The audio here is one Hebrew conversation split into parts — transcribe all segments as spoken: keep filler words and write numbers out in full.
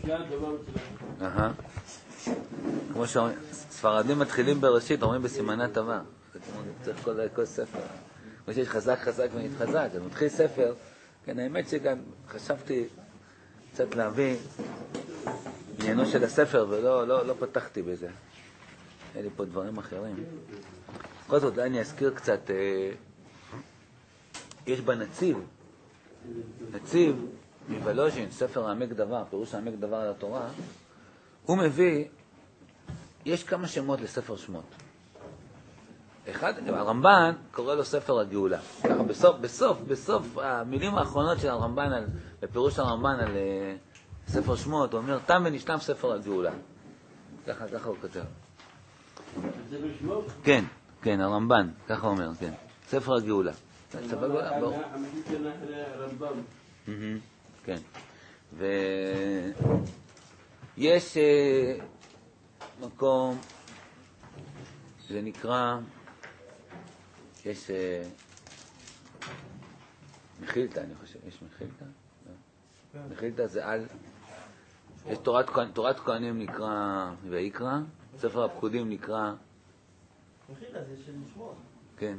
אהה. כמו שאומרים, ספרדים מתחילים בראשית, אומרים בסימנה טבע. צריך כל ספר. כמו שיש חזק חזק ומתחזק, אז מתחיל ספר. כן, האמת שגם חשבתי קצת להביא עניינו של הספר, ולא לא, לא פתחתי בזה. היה לי פה דברים אחרים. כל זאת, אני אזכיר קצת, אה, יש בנציב, נציב מבלוז'ין, ספר העמק דבר, פירוש העמק דבר על התורה, הוא מביא, יש כמה שמות לספר שמות. אחד, הרמב"ן קורא לו ספר הגאולה. ככה בסוף, בסוף, בסוף המילים האחרונות של הרמב"ן, על, בפירוש הרמב"ן על uh, ספר שמות, הוא אומר, תם ונשלם ספר הגאולה. ככה, ככה הוא כותב. ספר שמות? כן, כן, הרמב"ן, ככה הוא אומר, כן. ספר הגאולה. ספר הגאולה, ברור. המחית של הרמב"ם. כן. ויש uh, מקום, זה נקרא, יש uh, מחילתא, אני חושב, יש מחילתא? לא. מחילתא זה על, יש תורת, תורת כהנים נקרא ויקרא, ספר הפקודים נקרא, מחילתא זה של משמעות. כן.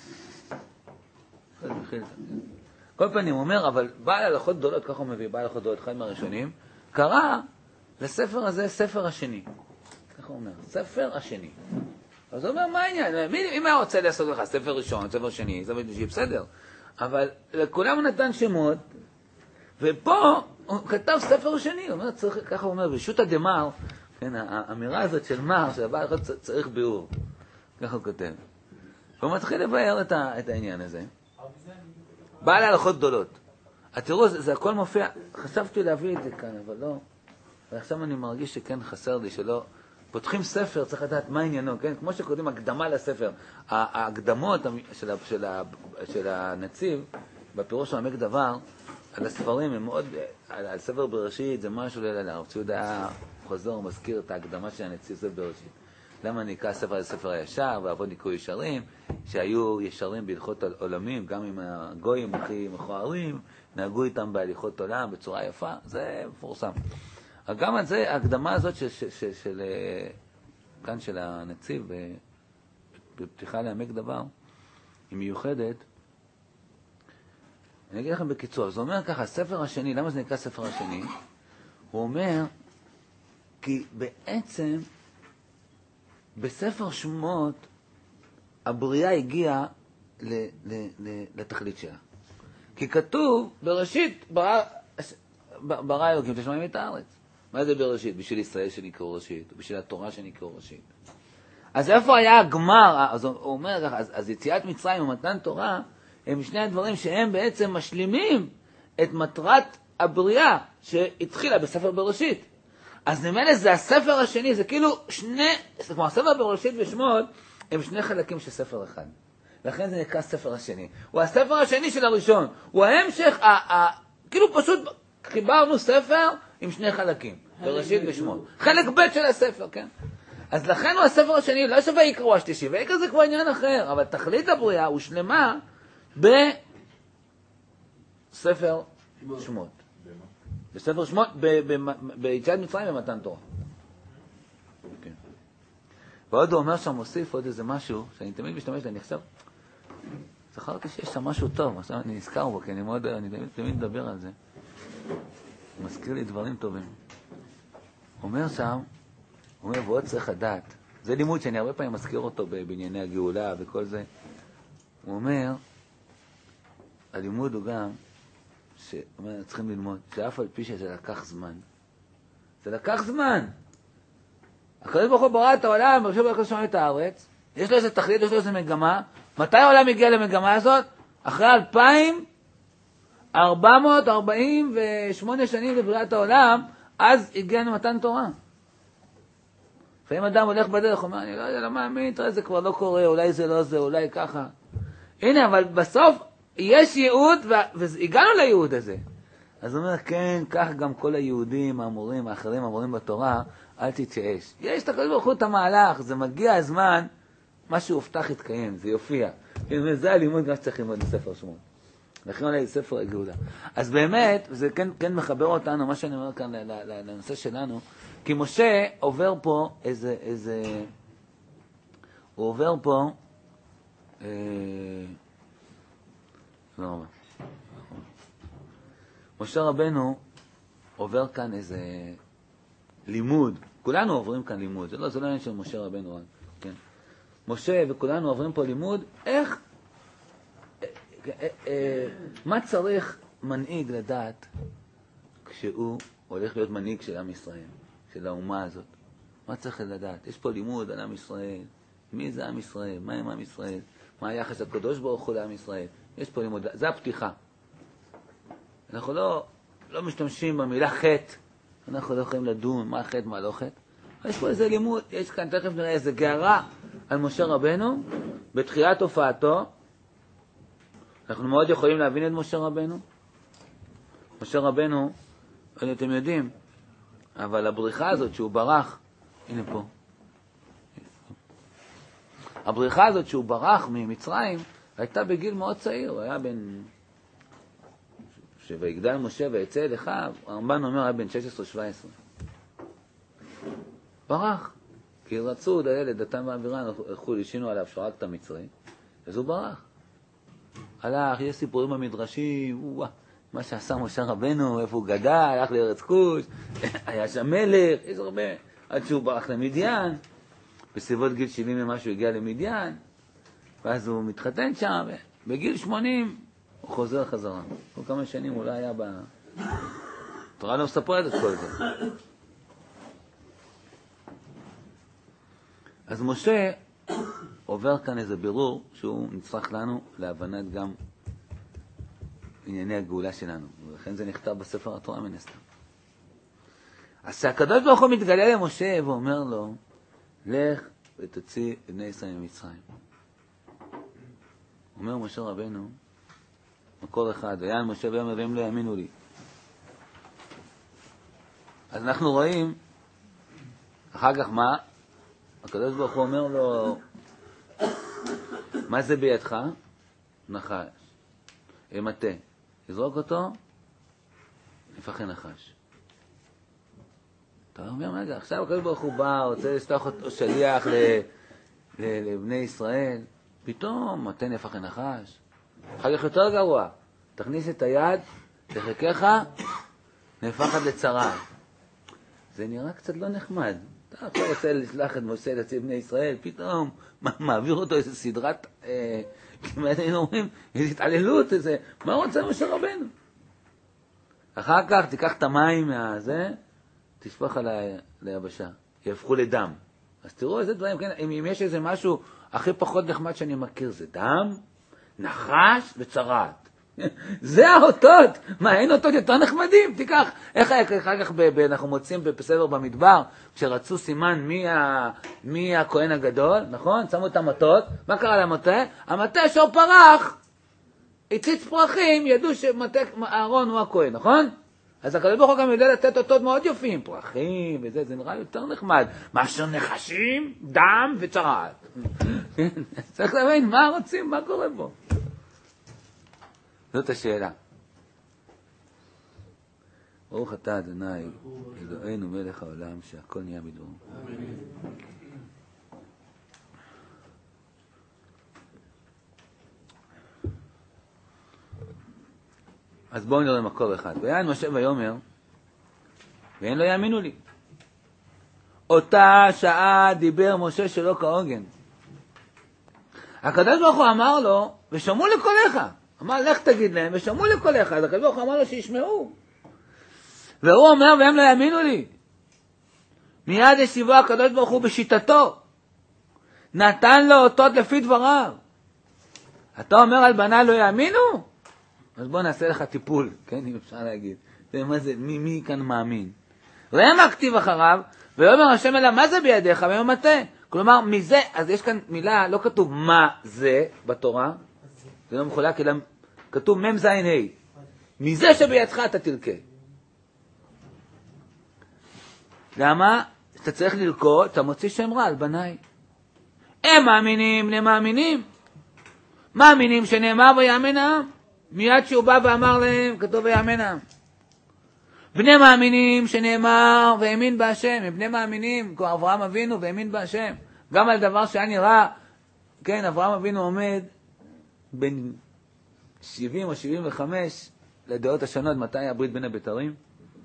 מחילתא, כן. כל פנים, הוא אומר, אבל בעל הלכות גדולות, ככה הוא מביא, בעל הלכות גדולות, אחד מהראשונים, קרא לספר הזה ספר השני. ככה הוא אומר, ספר השני. אז הוא אומר, מה העניין? אם היה רוצה לעשות לך ספר ראשון, ספר שני, ספר שני, בסדר. אבל לכולם הוא נתן שמות, ופה הוא כתב ספר שני. הוא אומר, צריך, ככה הוא אומר, בשו"ת דמר, כן, האמירה הזאת של מר, של הבעל הלכות צריך ביאור. ככה הוא כותב. והוא מתחיל לבאר את, ה, את העניין הזה. בעל הלכות גדולות. תראו, זה, זה הכל מופיע, חשבתי להביא את זה כאן, אבל לא. ועכשיו אני מרגיש שכן חסר לי, שלא, פותחים ספר, צריך לדעת מה עניינו, כן? כמו שקוראים הקדמה לספר. ההקדמות של, של, של הנציב, בפירוש של עמק דבר, על הספרים הם מאוד, על, על ספר בראשית, זה משהו לילה להרב. ציוד היה חוזר ומזכיר את ההקדמה של הנציב ספר בראשית. למה נקרא ספר על ספר הישר, ועבוד ניקוי ישרים, שהיו ישרים בהלכות עולמים, גם עם הגויים הכי מכוערים, נהגו איתם בהליכות עולם בצורה יפה, זה מפורסם. גם על זה, ההקדמה הזאת של, של, של, של, כאן של הנציב, בפתיחה לעמק דבר, היא מיוחדת. אני אגיד לכם בקיצור, זה אומר ככה, הספר השני, למה זה נקרא ספר השני? הוא אומר, כי בעצם, בספר שמות, הבריאה הגיעה ל, ל, ל, לתכלית שלה. כי כתוב, בראשית, ברא, ברא אלוקים, תשמעים את הארץ. מה זה בראשית? בשביל ישראל שנקראו ראשית, בשביל התורה שנקראו ראשית. אז איפה היה הגמר? אז הוא אומר ככה, אז, אז יציאת מצרים ומתן תורה, הם שני הדברים שהם בעצם משלימים את מטרת הבריאה שהתחילה בספר בראשית. אז נמלא זה הספר השני, זה כאילו שני, כמו הספר בראשית ושמות, הם שני חלקים של ספר אחד. לכן זה נקרא ספר השני. הוא הספר השני של הראשון. הוא ההמשך, ה, ה, כאילו פשוט חיברנו ספר עם שני חלקים, בראשית ושמות. חלק ב' של הספר, כן? אז לכן הוא הספר השני, לא שווה יקראו השלישי, ויקרא זה כבר עניין אחר, אבל תכלית הבריאה הוא שלמה בספר שמות. בספר שמות, ביציאת מצרים במתן תורה. כן. ועוד הוא אומר שם, מוסיף עוד איזה משהו, שאני תמיד משתמש, אני חושב, זכרתי שיש שם משהו טוב, עכשיו אני נזכר בו, כי אני מאוד, אני תמיד, תמיד מדבר על זה. הוא מזכיר לי דברים טובים. הוא אומר שם, הוא אומר, ועוד צריך לדעת, זה לימוד שאני הרבה פעמים מזכיר אותו בענייני הגאולה וכל זה. הוא אומר, הלימוד הוא גם, שאומר, צריכים ללמוד, שאף על פי שזה לקח זמן. זה לקח זמן. הקדוש ברוך הוא ברא את העולם, ברשו ברוך הוא שמע את הארץ, יש לו איזה תכלית, יש לו איזה מגמה. מתי העולם הגיע למגמה הזאת? אחרי אלפיים ארבע מאות ארבעים ושמונה שנים לבריאת העולם, אז הגיע למתן תורה. לפעמים אדם הולך בדרך, אומר, אני לא יודע, לא מאמין, תראה, זה כבר לא קורה, אולי זה לא זה, אולי ככה. הנה, אבל בסוף יש ייעוד, והגענו לייעוד הזה. אז הוא אומר, כן, כך גם כל היהודים האמורים, האחרים האמורים בתורה, אל תתייאש. יש את הקדוש ברוך הוא את המהלך, זה מגיע הזמן, מה שהובטח יתקיים, זה יופיע. זה הלימוד גם שצריך ללמוד בספר שמות. לכן עלי ספר הגאולה. אז באמת, זה כן, כן מחבר אותנו, מה שאני אומר כאן לנושא שלנו, כי משה עובר פה איזה, איזה, הוא עובר פה, אה, לא רבה. משה רבנו עובר כאן איזה לימוד, כולנו עוברים כאן לימוד, זה לא, זה לא עניין של משה רבנו, כן? משה וכולנו עוברים פה לימוד, איך, מה צריך מנהיג לדעת כשהוא הולך להיות מנהיג של עם ישראל, של האומה הזאת? מה צריך לדעת? יש פה לימוד על עם ישראל, מי זה עם ישראל, מה עם עם ישראל, מה היחס הקדוש ברוך הוא לעם ישראל, יש פה לימוד, זה הפתיחה. אנחנו לא, לא משתמשים במילה חטא, אנחנו לא יכולים לדון מה חטא, מה לא חטא. יש פה איזה לימוד, יש כאן, תכף נראה איזה גערה על משה רבנו, בתחילת הופעתו. אנחנו מאוד יכולים להבין את משה רבנו. משה רבנו, אתם יודעים, אבל הבריחה הזאת שהוא ברח, הנה פה. הבריחה הזאת שהוא ברח ממצרים, הייתה בגיל מאוד צעיר, הוא היה בן... שויגדל משה ויצא אל אחיו, הרמב"ן אומר, היה בן שש עשרה שבע עשרה. ברח, כי רצו את הילד, דתם ואבירן, הלכו, השינו עליו שרק את המצרי, אז הוא ברח. הלך, יש סיפורים במדרשים, ווא, מה שעשה משה רבנו, איפה הוא גדל, הלך לארץ כוש, היה שם מלך, יש הרבה, עד שהוא ברח למדיין, בסביבות גיל שבעים ומשהו הגיע למדיין, ואז הוא מתחתן שם, בגיל שמונים הוא חוזר חזרה. כל כמה שנים הוא לא היה ב... תורה לא מספרת את כל זה. אז משה עובר כאן איזה בירור שהוא נצטרך לנו להבנת גם ענייני הגאולה שלנו. ולכן זה נכתב בספר התורה מן הסתם. אז שהקדוש ברוך הוא מתגלה למשה ואומר לו, לך ותוציא את בני ישראל ממצרים. אומר משה רבנו, מקור אחד, ויען משה ואומר והם לא יאמינו לי. אז אנחנו רואים, אחר כך מה? הקדוש ברוך הוא אומר לו, מה זה בידך? נחש. מטה. יזרוק אותו, נפחי נחש. אתה אומר, רגע, עכשיו הקדוש ברוך הוא בא, רוצה לשלוח אותו שליח לבני ישראל, פתאום מטה נפחי נחש. אחר כך יותר גרוע, תכניס את היד, תחכך, נהפכת לצרה. זה נראה קצת לא נחמד. אתה עכשיו רוצה לשלח את משה להציל בני ישראל, פתאום מעביר אותו איזו סדרת, אה, כמעט היינו אומרים, איזו התעללות, איזה, מה רוצה משה רבנו? אחר כך תיקח את המים מהזה, תשפוך על היבשה, יהפכו לדם. אז תראו איזה דברים, כן, אם, אם יש איזה משהו הכי פחות נחמד שאני מכיר, זה דם, נחש וצרעת. זה האותות. מה, אין אותות יותר נחמדים? תיקח, איך היה אחר כך אנחנו מוצאים בסדר במדבר, כשרצו סימן מי, ה, מי הכהן הגדול, נכון? שמו את המטות, מה קרה למטה? המטה שור פרח, הציץ פרחים, ידעו שאהרון הוא הכהן, נכון? אז הקדוש ברוך הוא גם יודע לתת אותות מאוד יפים, פרחים וזה, זה נראה יותר נחמד, מאשר נחשים, דם וצרעת. צריך להבין מה רוצים, מה קורה פה. זאת השאלה. ברוך אתה אדוני, אלוהינו מלך העולם, שהכל נהיה בדברו. אז בואו נראה מקור אחד. ויען משה ויאמר, ואין לא יאמינו לי. אותה שעה דיבר משה שלא כהוגן. הקדוש ברוך הוא אמר לו, ושמעו לקולך. אמר, לך תגיד להם, ושמעו לקולך. אז הקדוש ברוך הוא אמר לו שישמעו. והוא אומר, והם לא יאמינו לי. מיד ישיבו הקדוש ברוך הוא בשיטתו. נתן לו אותות לפי דבריו. אתה אומר על בנה לא יאמינו? אז בוא נעשה לך טיפול, כן, אם אפשר להגיד. זה, מה זה, מי, מי כאן מאמין? והם הכתיב אחריו, ואומר השם אליו, מה זה בידיך? והם מטה. כלומר, מזה, אז יש כאן מילה, לא כתוב מה זה בתורה, זה לא מחולק, אלא כתוב מם זין ה'. מזה שבידך אתה תרכה. למה? אתה צריך לרקוד, אתה מוציא שם רע על בניי. הם מאמינים למאמינים. מאמינים שנאמר ויאמן העם. מיד שהוא בא ואמר להם, כתוב ויאמנם. בני מאמינים שנאמר והאמין בהשם, הם בני מאמינים, כמו אברהם אבינו והאמין בהשם. גם על דבר שהיה נראה, כן, אברהם אבינו עומד בין שבעים או שבעים וחמש לדעות השונות, מתי הברית בין הבתרים.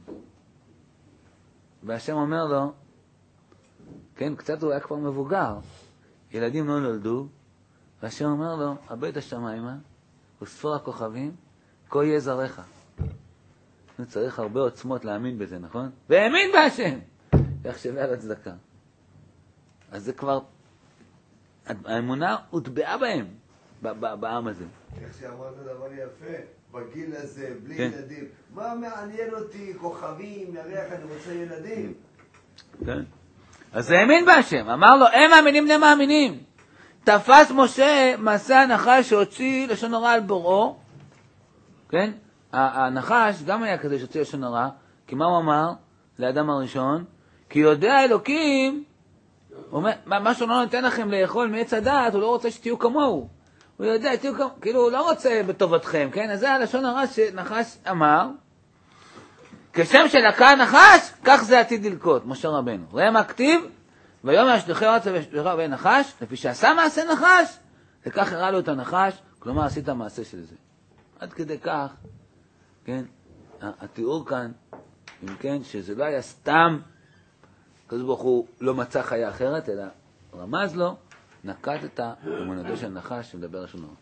והשם אומר לו, כן, קצת הוא היה כבר מבוגר, ילדים לא נולדו, והשם אומר לו, הבית השמיימה, וספור הכוכבים, כה יהיה זרעך. צריך הרבה עוצמות להאמין בזה, נכון? והאמין בהשם! יחשבי על הצדקה. אז זה כבר, האמונה הוטבעה בהם, בעם הזה. איך שאמרת דבר יפה, בגיל הזה, בלי ילדים. מה מעניין אותי, כוכבים, ירח, אני רוצה ילדים. כן. אז זה האמין בהשם, אמר לו, הם מאמינים בני מאמינים. תפס משה מעשה הנחש שהוציא לשון הרע על בוראו, כן? הנחש גם היה כזה שהוציא לשון הרע, כי מה הוא אמר לאדם הראשון? כי יודע אלוקים, אומר, מה שהוא לא נותן לכם לאכול מעץ הדעת, הוא לא רוצה שתהיו כמוהו. הוא יודע, תהיו כמוהו, כאילו הוא לא רוצה בטובתכם, כן? אז זה הלשון הרע שנחש אמר, כשם שלקה הנחש, כך זה עתיד ללקות, משה רבנו. ראה מה כתיב, ויום ישלחי ארצה ויראה נחש, לפי שעשה מעשה נחש, וכך הראה לו את הנחש, כלומר עשית מעשה של זה. עד כדי כך, כן, התיאור כאן, אם כן, שזה לא היה סתם, הקדוש ברוך הוא לא מצא חיה אחרת, אלא רמז לו, נקט את אמונתו של נחש שמדבר לשון הרע.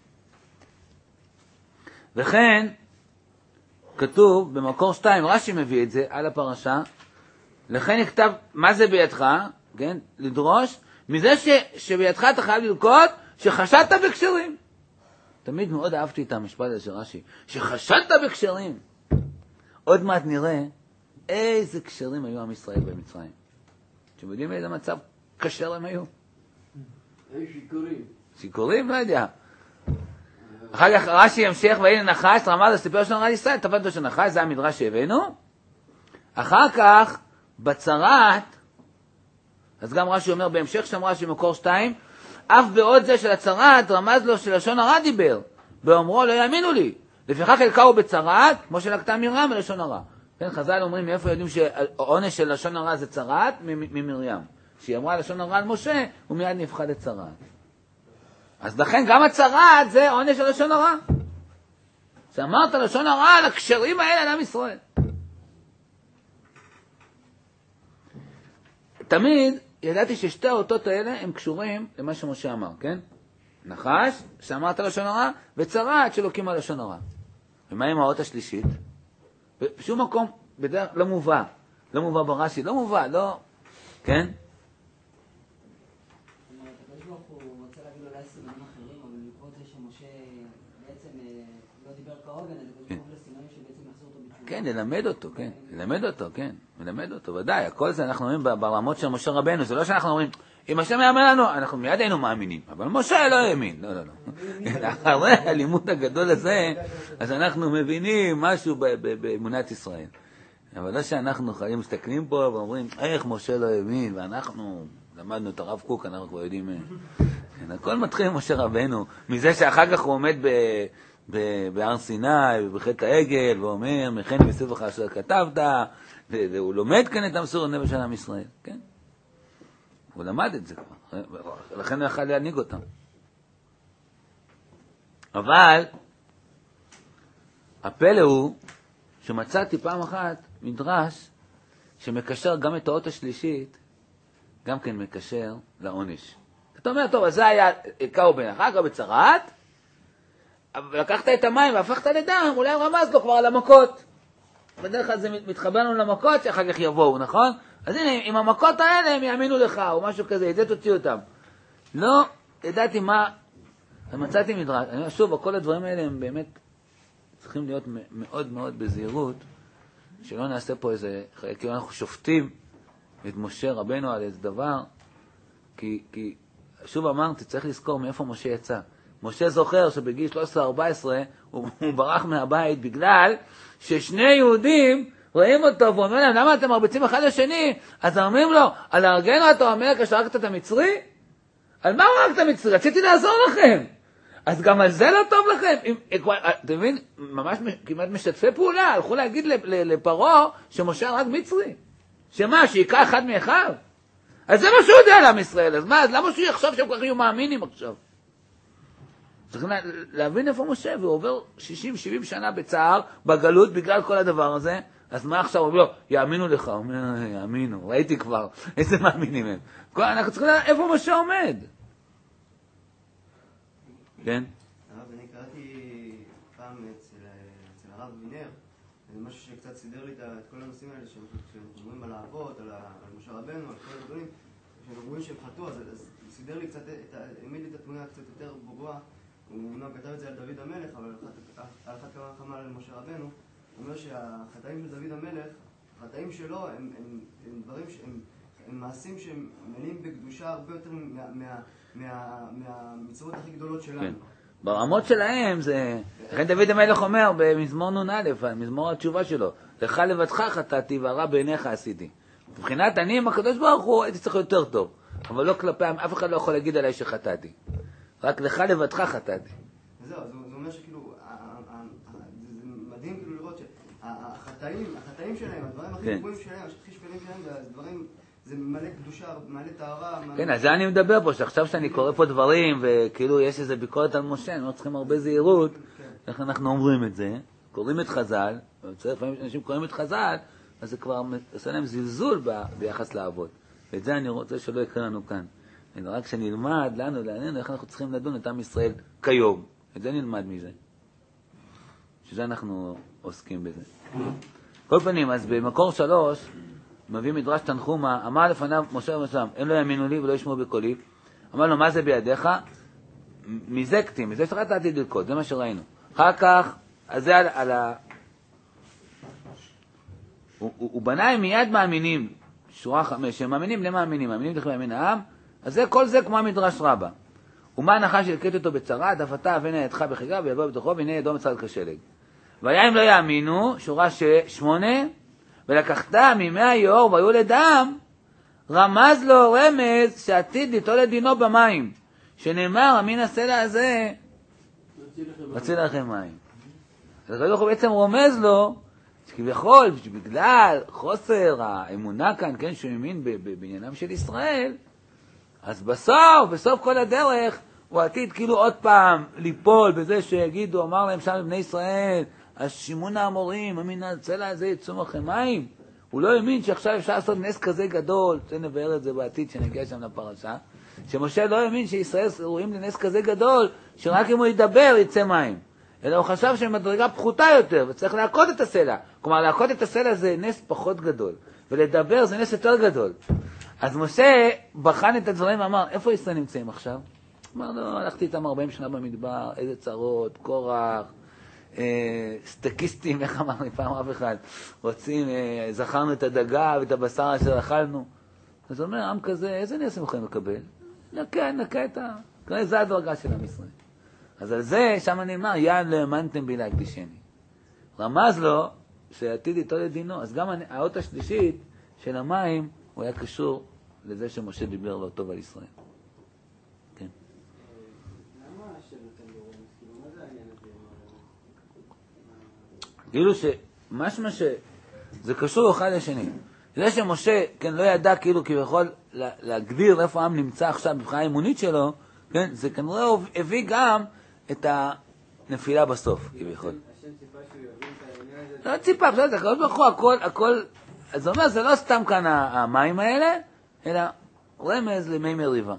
וכן, כתוב במקור שתיים, רש"י מביא את זה על הפרשה, לכן נכתב, מה זה בידך? כן, לדרוש, מזה ש, שבידך אתה חייב ללקוט, שחשדת בקשרים. תמיד מאוד אהבתי את המשפט הזה של רש"י, שחשדת בקשרים. עוד מעט נראה איזה קשרים היו עם ישראל במצרים. אתם יודעים איזה מצב קשר הם היו? היו שיקורים. שיקורים? לא יודע. אחר כך רש"י ימשיך, והנה נחש, רמז לסיפר של נראה ישראל, תפס לו של נחש, זה המדרש שהבאנו. אחר כך, בצרת, אז גם רש"י אומר בהמשך שם רש"י מקור שתיים, אף בעוד זה של הצרת, רמז לו שלשון הרע דיבר, באומרו לא יאמינו לי, לפיכך אלקהו בצרת, כמו שלקתה מרים בלשון הרע. כן, חז"ל אומרים מאיפה יודעים שהעונש של לשון הרע זה צרת? ממרים. שהיא אמרה לשון הרע על משה, הוא מיד נפחד את צרת. אז לכן גם הצרת זה עונש של לשון הרע. שאמרת לשון הרע על הקשרים האלה על עם ישראל. תמיד ידעתי ששתי האותות האלה הם קשורים למה שמשה אמר, כן? נחש, שאמרת לשון הרע, וצרת שלוקים על לשון הרע. ומה עם האות השלישית? בשום מקום, בדרך, לא מובא. לא מובא ברש"י, לא מובא, לא... כן? כן, ללמד אותו, כן, ללמד אותו, כן, ללמד אותו, ודאי, הכל זה אנחנו אומרים ברמות של משה רבנו, זה לא שאנחנו אומרים, אם השם יאמר לנו, אנחנו מיד היינו מאמינים, אבל משה לא האמין, לא, לא, לא. אחרי הלימוד הגדול הזה, אז אנחנו מבינים משהו באמונת ישראל. אבל לא שאנחנו חיים מסתכלים פה ואומרים, איך משה לא האמין, ואנחנו למדנו את הרב קוק, אנחנו כבר יודעים, הכל מתחיל עם משה רבנו, מזה שאחר כך הוא עומד ב... בהר סיני, בחטא העגל, ואומר, מכן בספרך אשר כתבת, והוא לומד כאן את המסורת נפש של עם ישראל, כן? הוא למד את זה כבר, לכן הוא יכל להנהיג אותם. אבל, הפלא הוא, שמצאתי פעם אחת מדרש, שמקשר גם את האות השלישית, גם כן מקשר לעונש. אתה אומר, טוב, אז זה היה קאו בן אחר כך בצרת, לקחת את המים והפכת לדם, אולי הוא רמז לו כבר על המכות. בדרך כלל זה מתחבר לנו למכות שאחר כך יבואו, נכון? אז הנה, עם המכות האלה הם יאמינו לך, או משהו כזה, את זה תוציא אותם. לא ידעתי מה, מצאתי מדרש. אני אומר, שוב, כל הדברים האלה הם באמת צריכים להיות מאוד מאוד בזהירות, שלא נעשה פה איזה, כאילו אנחנו שופטים את משה רבנו על איזה דבר, כי, כי שוב אמרתי, צריך לזכור מאיפה משה יצא. משה זוכר שבגיל שלוש עשרה ארבע עשרה הוא, הוא ברח מהבית בגלל ששני יהודים רואים אותו ואומרים להם, למה אתם מרביצים אחד לשני? אז אומרים לו, על הרגנו אתה אומר כשהרגת את המצרי? על מה הרגת את המצרי? רציתי לעזור לכם. אז גם על זה לא טוב לכם. אם, אתה מבין, ממש כמעט משתפי פעולה, הלכו להגיד לפרעה שמשה רק מצרי. שמה, שיקרא אחד מאחיו? אז זה מה שהוא יודע לעם ישראל, אז מה, אז למה שהוא יחשוב שהם כל כך יהיו מאמינים עכשיו? צריך להבין איפה משה, והוא עובר שישים שבעים שנה בצער, בגלות, בגלל כל הדבר הזה, אז מה עכשיו? הוא אומר, יאמינו לך, הוא אומר, יאמינו, ראיתי כבר, איזה מאמינים הם. אנחנו צריכים לדעת איפה משה עומד. כן? הרב, אני קראתי פעם אצל הרב וינר, זה משהו שקצת סידר לי את כל הנושאים האלה, שאומרים על האבות, על משה רבנו, על כל הדברים, שהם אומרים שהם חטאו, אז סידר לי קצת, העמיד לי את התמונה קצת יותר ברורה, הוא אמנם כתב את זה על דוד המלך, אבל על אחת כמה וכמה על משה רבנו, הוא אומר שהחטאים של דוד המלך, החטאים שלו הם דברים שהם מעשים שהם מלאים בקדושה הרבה יותר מהמצוות הכי גדולות שלנו. כן. ברמות שלהם זה... לכן דוד המלך אומר במזמור נון א', מזמור התשובה שלו, לך לבדך חטאתי והרע בעיניך עשיתי. מבחינת אני עם הקדוש ברוך הוא הייתי צריך יותר טוב, אבל לא כלפי, אף אחד לא יכול להגיד עליי שחטאתי. רק לך לבדך חטאתי. וזהו, זה אומר שכאילו, זה מדהים כאילו לראות שהחטאים, החטאים שלהם, הדברים הכי גבוהים שלהם, הכי שפלים שלהם, זה דברים... זה מלא קדושה, מלא טהרה. כן, אז זה אני מדבר פה, שעכשיו שאני קורא פה דברים, וכאילו יש איזו ביקורת על משה, אנחנו צריכים הרבה זהירות, איך אנחנו אומרים את זה, קוראים את חז"ל, לפעמים אנשים קוראים את חז"ל, אז זה כבר עושה להם זלזול ביחס לאבות. ואת זה אני רוצה שלא יקרה לנו כאן. רק שנלמד לנו, לענינו, איך אנחנו צריכים לדון את עם ישראל כיום. את זה נלמד מזה. שזה אנחנו עוסקים בזה. כל פנים, אז במקור שלוש, מביא מדרש תנחומה, אמר לפניו משה רבנו, אין לא יאמינו לי ולא ישמעו בקולי. אמר לו, מה זה בידיך? מזה כתים, מזה שרת העתיד ללכות, זה מה שראינו. אחר כך, אז זה על, על ה... הוא, הוא, הוא בנה מיד מאמינים, שורה חמש, שהם מאמינים למאמינים, מאמינים לכם מאמין העם, אז זה, כל זה כמו המדרש רבה. ומה הנחש ילקט אותו בצרה, דפתה ואין ידך בחיגה ויבוא בתוכו והנה ידו מצד כשלג. והיה אם לא יאמינו, שורה שמונה, ולקחת מימי היאור ויולד עם, רמז לו רמז שעתיד ליטול את דינו במים, שנאמר מן הסלע הזה מציל לכם מים. אז הקדוש ברוך הוא בעצם רומז לו שכביכול בגלל חוסר האמונה כאן, כן, שהוא האמין בעניינם של ישראל, אז בסוף, בסוף כל הדרך הוא עתיד כאילו עוד פעם ליפול בזה שיגידו, אמר להם שם בני ישראל, השימון האמורים, מן הסלע הזה יצאו לכם מים. הוא לא האמין שעכשיו אפשר לעשות נס כזה גדול, נבהר את זה בעתיד שנגיע שם לפרשה, שמשה לא האמין שישראל רואים לנס כזה גדול, שרק אם הוא ידבר יצא מים. אלא הוא חשב שמדרגה פחותה יותר, וצריך להכות את הסלע. כלומר, להכות את הסלע זה נס פחות גדול, ולדבר זה נס יותר גדול. אז משה בחן את הדברים ואמר, איפה ישראל נמצאים עכשיו? אמר לו, הלכתי איתם ארבעים שנה במדבר, איזה צרות, קורח, אה, סטקיסטים, איך אמר לי פעם אף אחד, רוצים, אה, זכרנו את הדגה ואת הבשר אשר אכלנו. אז הוא אומר, עם כזה, איזה נס הם יכולים לקבל? נקה, נקה את ה... כנראה, זה הדרגה של עם ישראל. אז על זה, שם נאמר, יען לא האמנתם בי להקדישני. רמז לו שעתיד ליטול את דינו. אז גם האות השלישית של המים, הוא היה קשור לזה שמשה דיבר לא טוב על ישראל. כן. למה השם נתן לו רמז? כאילו, מה זה העניין הזה? כאילו שמשמע ש... זה קשור אחד לשני. זה שמשה, כן, לא ידע כאילו כביכול להגדיר איפה העם נמצא עכשיו בבחינה האמונית שלו, כן, זה כנראה הביא גם את הנפילה בסוף, כביכול. השם ציפה שהוא יבין את העניין הזה? לא ציפה, בסדר, זה הכל בכו, הכל, הכל, אז זה אומר, זה לא סתם כאן המים האלה, אלא רמז למי מריבה.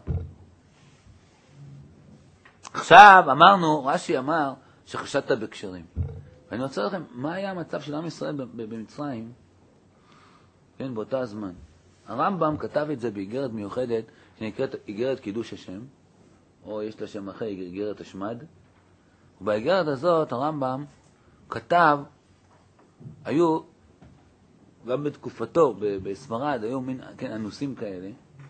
עכשיו, אמרנו, רש"י אמר שחשדת בקשרים. ואני רוצה לכם, מה היה המצב של עם ישראל במצרים, כן, באותה הזמן? הרמב"ם כתב את זה באיגרת מיוחדת, שנקראת איגרת קידוש השם, או יש לה שם אחר, איגרת השמד. ובאיגרת הזאת הרמב"ם כתב, היו, גם בתקופתו, בספרד, היו מין, כן, אנוסים כאלה,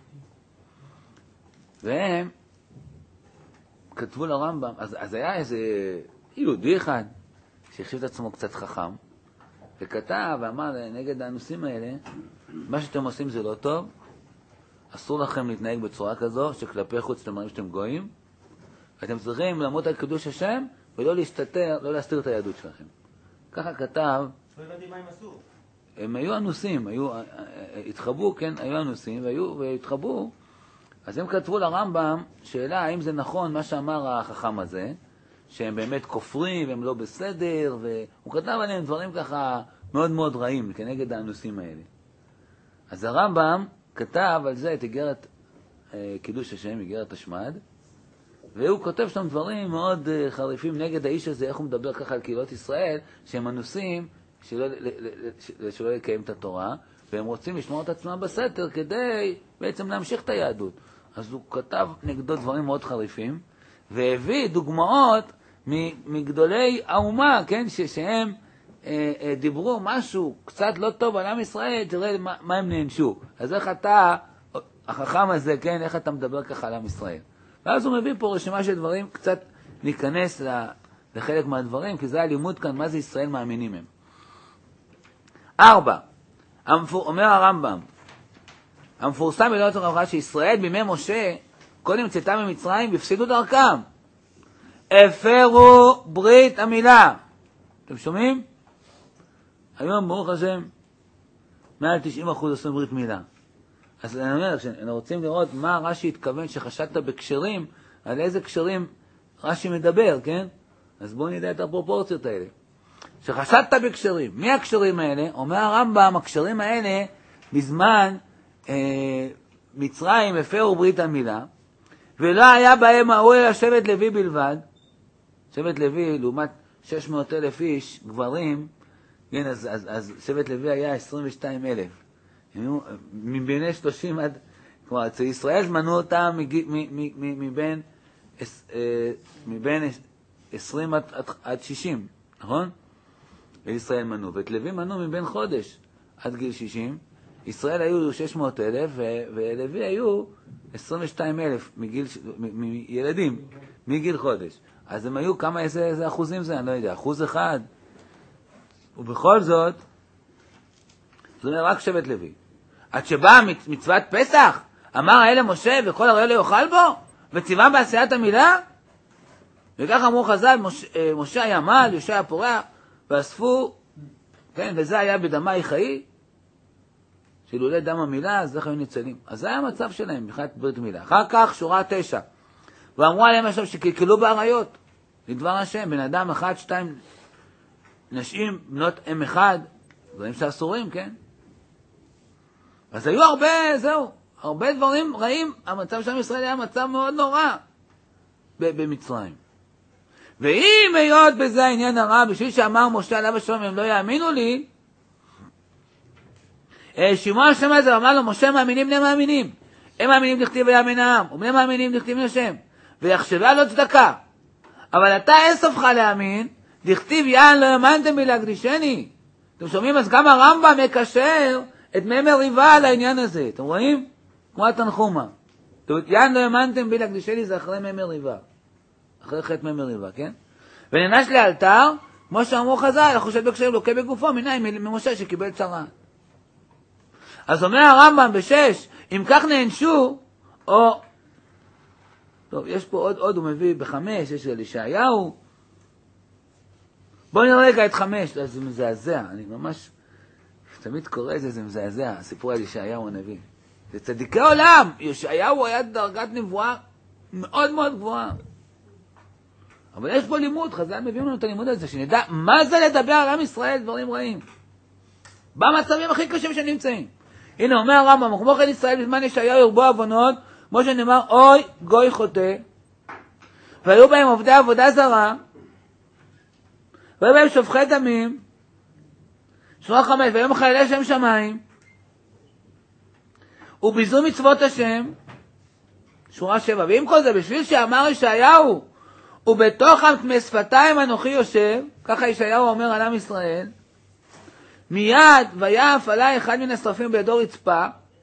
והם כתבו לרמב"ם, אז, אז היה איזה יהודי אחד, שהחשיב את עצמו קצת חכם, וכתב ואמר נגד האנוסים האלה, מה שאתם עושים זה לא טוב, אסור לכם להתנהג בצורה כזו, שכלפי חוץ אתם מראים שאתם גויים, אתם צריכים לעמוד על קידוש השם ולא להסתתר, לא להסתיר את היהדות שלכם. ככה כתב. לא הבנתי מה הם עשו. הם היו אנוסים, היו, התחבאו, כן, היו אנוסים, והיו, והתחבאו. אז הם כתבו לרמב"ם שאלה האם זה נכון מה שאמר החכם הזה, שהם באמת כופרים והם לא בסדר, והוא כתב עליהם דברים ככה מאוד מאוד רעים כנגד האנוסים האלה. אז הרמב"ם כתב על זה את איגרת אה, קידוש השם, איגרת השמד, והוא כותב שם דברים מאוד אה, חריפים נגד האיש הזה, איך הוא מדבר ככה על קהילות ישראל, שהם אנוסים שלא, שלא לקיים את התורה, והם רוצים לשמור את עצמם בסתר כדי בעצם להמשיך את היהדות. אז הוא כתב נגדו דברים מאוד חריפים, והביא דוגמאות מגדולי האומה, כן, ש- שהם אה, אה, דיברו משהו קצת לא טוב על עם ישראל, תראה מה, מה הם נענשו. אז איך אתה, החכם הזה, כן, איך אתה מדבר ככה על עם ישראל. ואז הוא מביא פה רשימה של דברים, קצת ניכנס לחלק מהדברים, כי זה הלימוד כאן, מה זה ישראל מאמינים הם. ארבע, אומר הרמב"ם, המפורסם בדעות הרמב"ם שישראל בימי משה, קודם צאתם ממצרים, הפסידו דרכם. הפרו ברית המילה. אתם שומעים? היום ברוך השם, מעל תשעים אחוז עושים ברית מילה. אז אני אומר, כשאנחנו רוצים לראות מה רש"י התכוון שחשדת בקשרים, על איזה קשרים רש"י מדבר, כן? אז בואו נדע את הפרופורציות האלה. שחשדת בקשרים. מי הקשרים האלה? אומר הרמב"ם, הקשרים האלה בזמן אה, מצרים הפרו ברית המילה, ולא היה בהם ההוא אלא שבט לוי בלבד. שבט לוי, לעומת שש מאות אלף איש, גברים, כן, אז, אז, אז שבט לוי היה עשרים ושניים אלף. מביני שלושים עד, כלומר, אצל ישראל מנו אותם מבין, מבין עשרים עד, עד שישים, נכון? וישראל מנו, ואת לוי מנו מבין חודש עד גיל שישים. ישראל היו שש מאות אלף, ולוי היו עשרים ושניים אלף מגיל, מילדים, מגיל חודש. אז הם היו כמה, איזה, איזה אחוזים זה, אני לא יודע, אחוז אחד. ובכל זאת, זאת אומרת, רק שבט לוי. עד שבאה מצוות פסח, אמר האל למשה, וכל הראל לא יאכל בו, וציווה בעשיית המילה, וכך אמרו חז"ל, משה, משה היה מעל, יהושע היה פורח, ואספו, כן, וזה היה בדמי חיי, שלולא דם המילה, אז איך היו ניצלים. אז זה היה המצב שלהם, מבחינת ברית מילה. אחר כך, שורה תשע. ואמרו עליהם עכשיו שקלקלו בעריות, לדבר השם, בן אדם אחד, שתיים, נשים, בנות אם אחד, דברים שאסורים, כן? אז היו הרבה, זהו, הרבה דברים רעים, המצב של עם ישראל היה מצב מאוד נורא במצרים. ואם היות בזה העניין הרע, בשביל שאמר משה עליו השלום, הם לא יאמינו לי, שמוע השם הזה, אמר לו, משה מאמינים בני מאמינים. הם מאמינים לכתיב ויאמן העם, ובני מאמינים לכתיב לשם. ויחשבה לא צדקה. אבל אתה אספך להאמין, דכתיב יען לא האמנתם בי להקדישני. אתם שומעים? אז גם הרמב"ם מקשר את מי מריבה על העניין הזה. אתם רואים? כמו התנחומה. זאת אומרת, יען לא האמנתם בי להקדישני זה אחרי מי מריבה. אחרי חטא מי מריבה, כן? ונענש לאלתר, כמו שאמרו חז"ל, החושד בקשרים לוקה בגופו, מנין ממשה שקיבל צרה. אז אומר הרמב"ם בשש, אם כך נענשו, או, טוב, יש פה עוד, עוד הוא מביא בחמש, יש על ישעיהו. בואו נראה רגע את חמש, זה מזעזע, אני ממש, תמיד קורא את זה, זה מזעזע, הסיפור על ישעיהו הנביא. זה צדיקי עולם, ישעיהו היה דרגת נבואה מאוד מאוד גבוהה. אבל יש פה לימוד, חז"ל מביאים לנו את הלימוד הזה, שנדע מה זה לדבר על עם ישראל דברים רעים. במצבים הכי קשים שנמצאים. הנה אומר הרמב"ם, כמו כן ישראל בזמן ישעיהו ירבו עוונות, כמו שנאמר, אוי גוי חוטא, והיו בהם עובדי עבודה זרה, והיו בהם שופכי דמים, שורה חמש, והיו מחללי שם שמיים, וביזו מצוות השם, שורה שבע, ועם כל זה, בשביל שאמר ישעיהו, ובתוך טמא שפתיים אנוכי יושב, ככה ישעיהו אומר על עם ישראל, מיד ויעף עלי אחד מן השרפים בידו רצפה,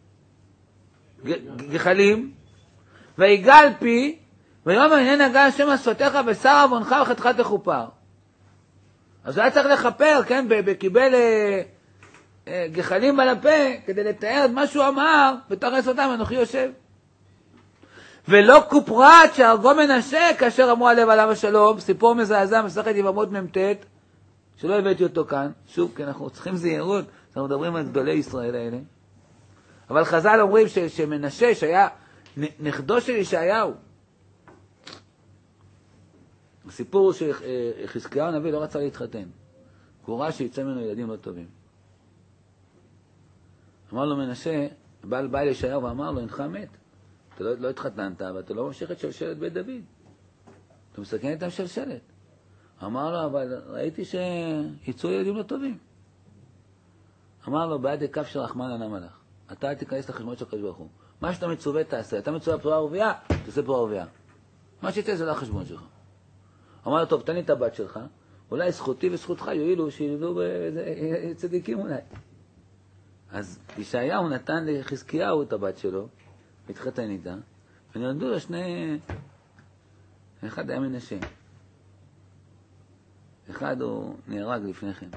גחלים, ויגל פי, ויאמר הנה נגע השם על שפתיך ושר עוונך וחטאך תכופר. אז היה צריך לכפר, כן, בקיבל אה, אה, גחלים על הפה, כדי לתאר את מה שהוא אמר, בתוך שפתיים אנוכי יושב. ולא כופרת שהרגו מנשה כאשר אמרו עליו עליו השלום, סיפור מזעזע מסכת יבמות מ"ט, שלא הבאתי אותו כאן, שוב, כי אנחנו צריכים זהירות, אנחנו מדברים על גדולי ישראל האלה. אבל חז"ל אומרים ש, שמנשה, שהיה נכדו של ישעיהו, הסיפור שחזקיהו הנביא לא רצה להתחתן, הוא ראה שיצא ממנו ילדים לא טובים. אמר לו מנשה, בעל בא לישעיהו ואמר לו, אינך מת, אתה לא, לא התחתנת, ואתה לא ממשיך את שלשלת בית דוד, אתה מסכן איתם שלשלת. אמר לו, אבל ראיתי שיצאו ילדים לא טובים. אמר לו, בעד הכף של רחמנא למה לך, אתה אל תיכנס לחשבונות של הקדוש ברוך הוא. מה שאתה מצווה תעשה, אתה מצווה פרה ורבייה, תעשה פרה ורבייה. מה שיצא זה לא החשבון שלך. אמר לו, טוב, תן לי את הבת שלך, אולי זכותי וזכותך יועילו, שילדו צדיקים אולי. אז ישעיהו נתן לחזקיהו את הבת שלו, התחתן איתה, ונולדו לו שני, אחד היה מנשה. אחד הוא נהרג לפני כן.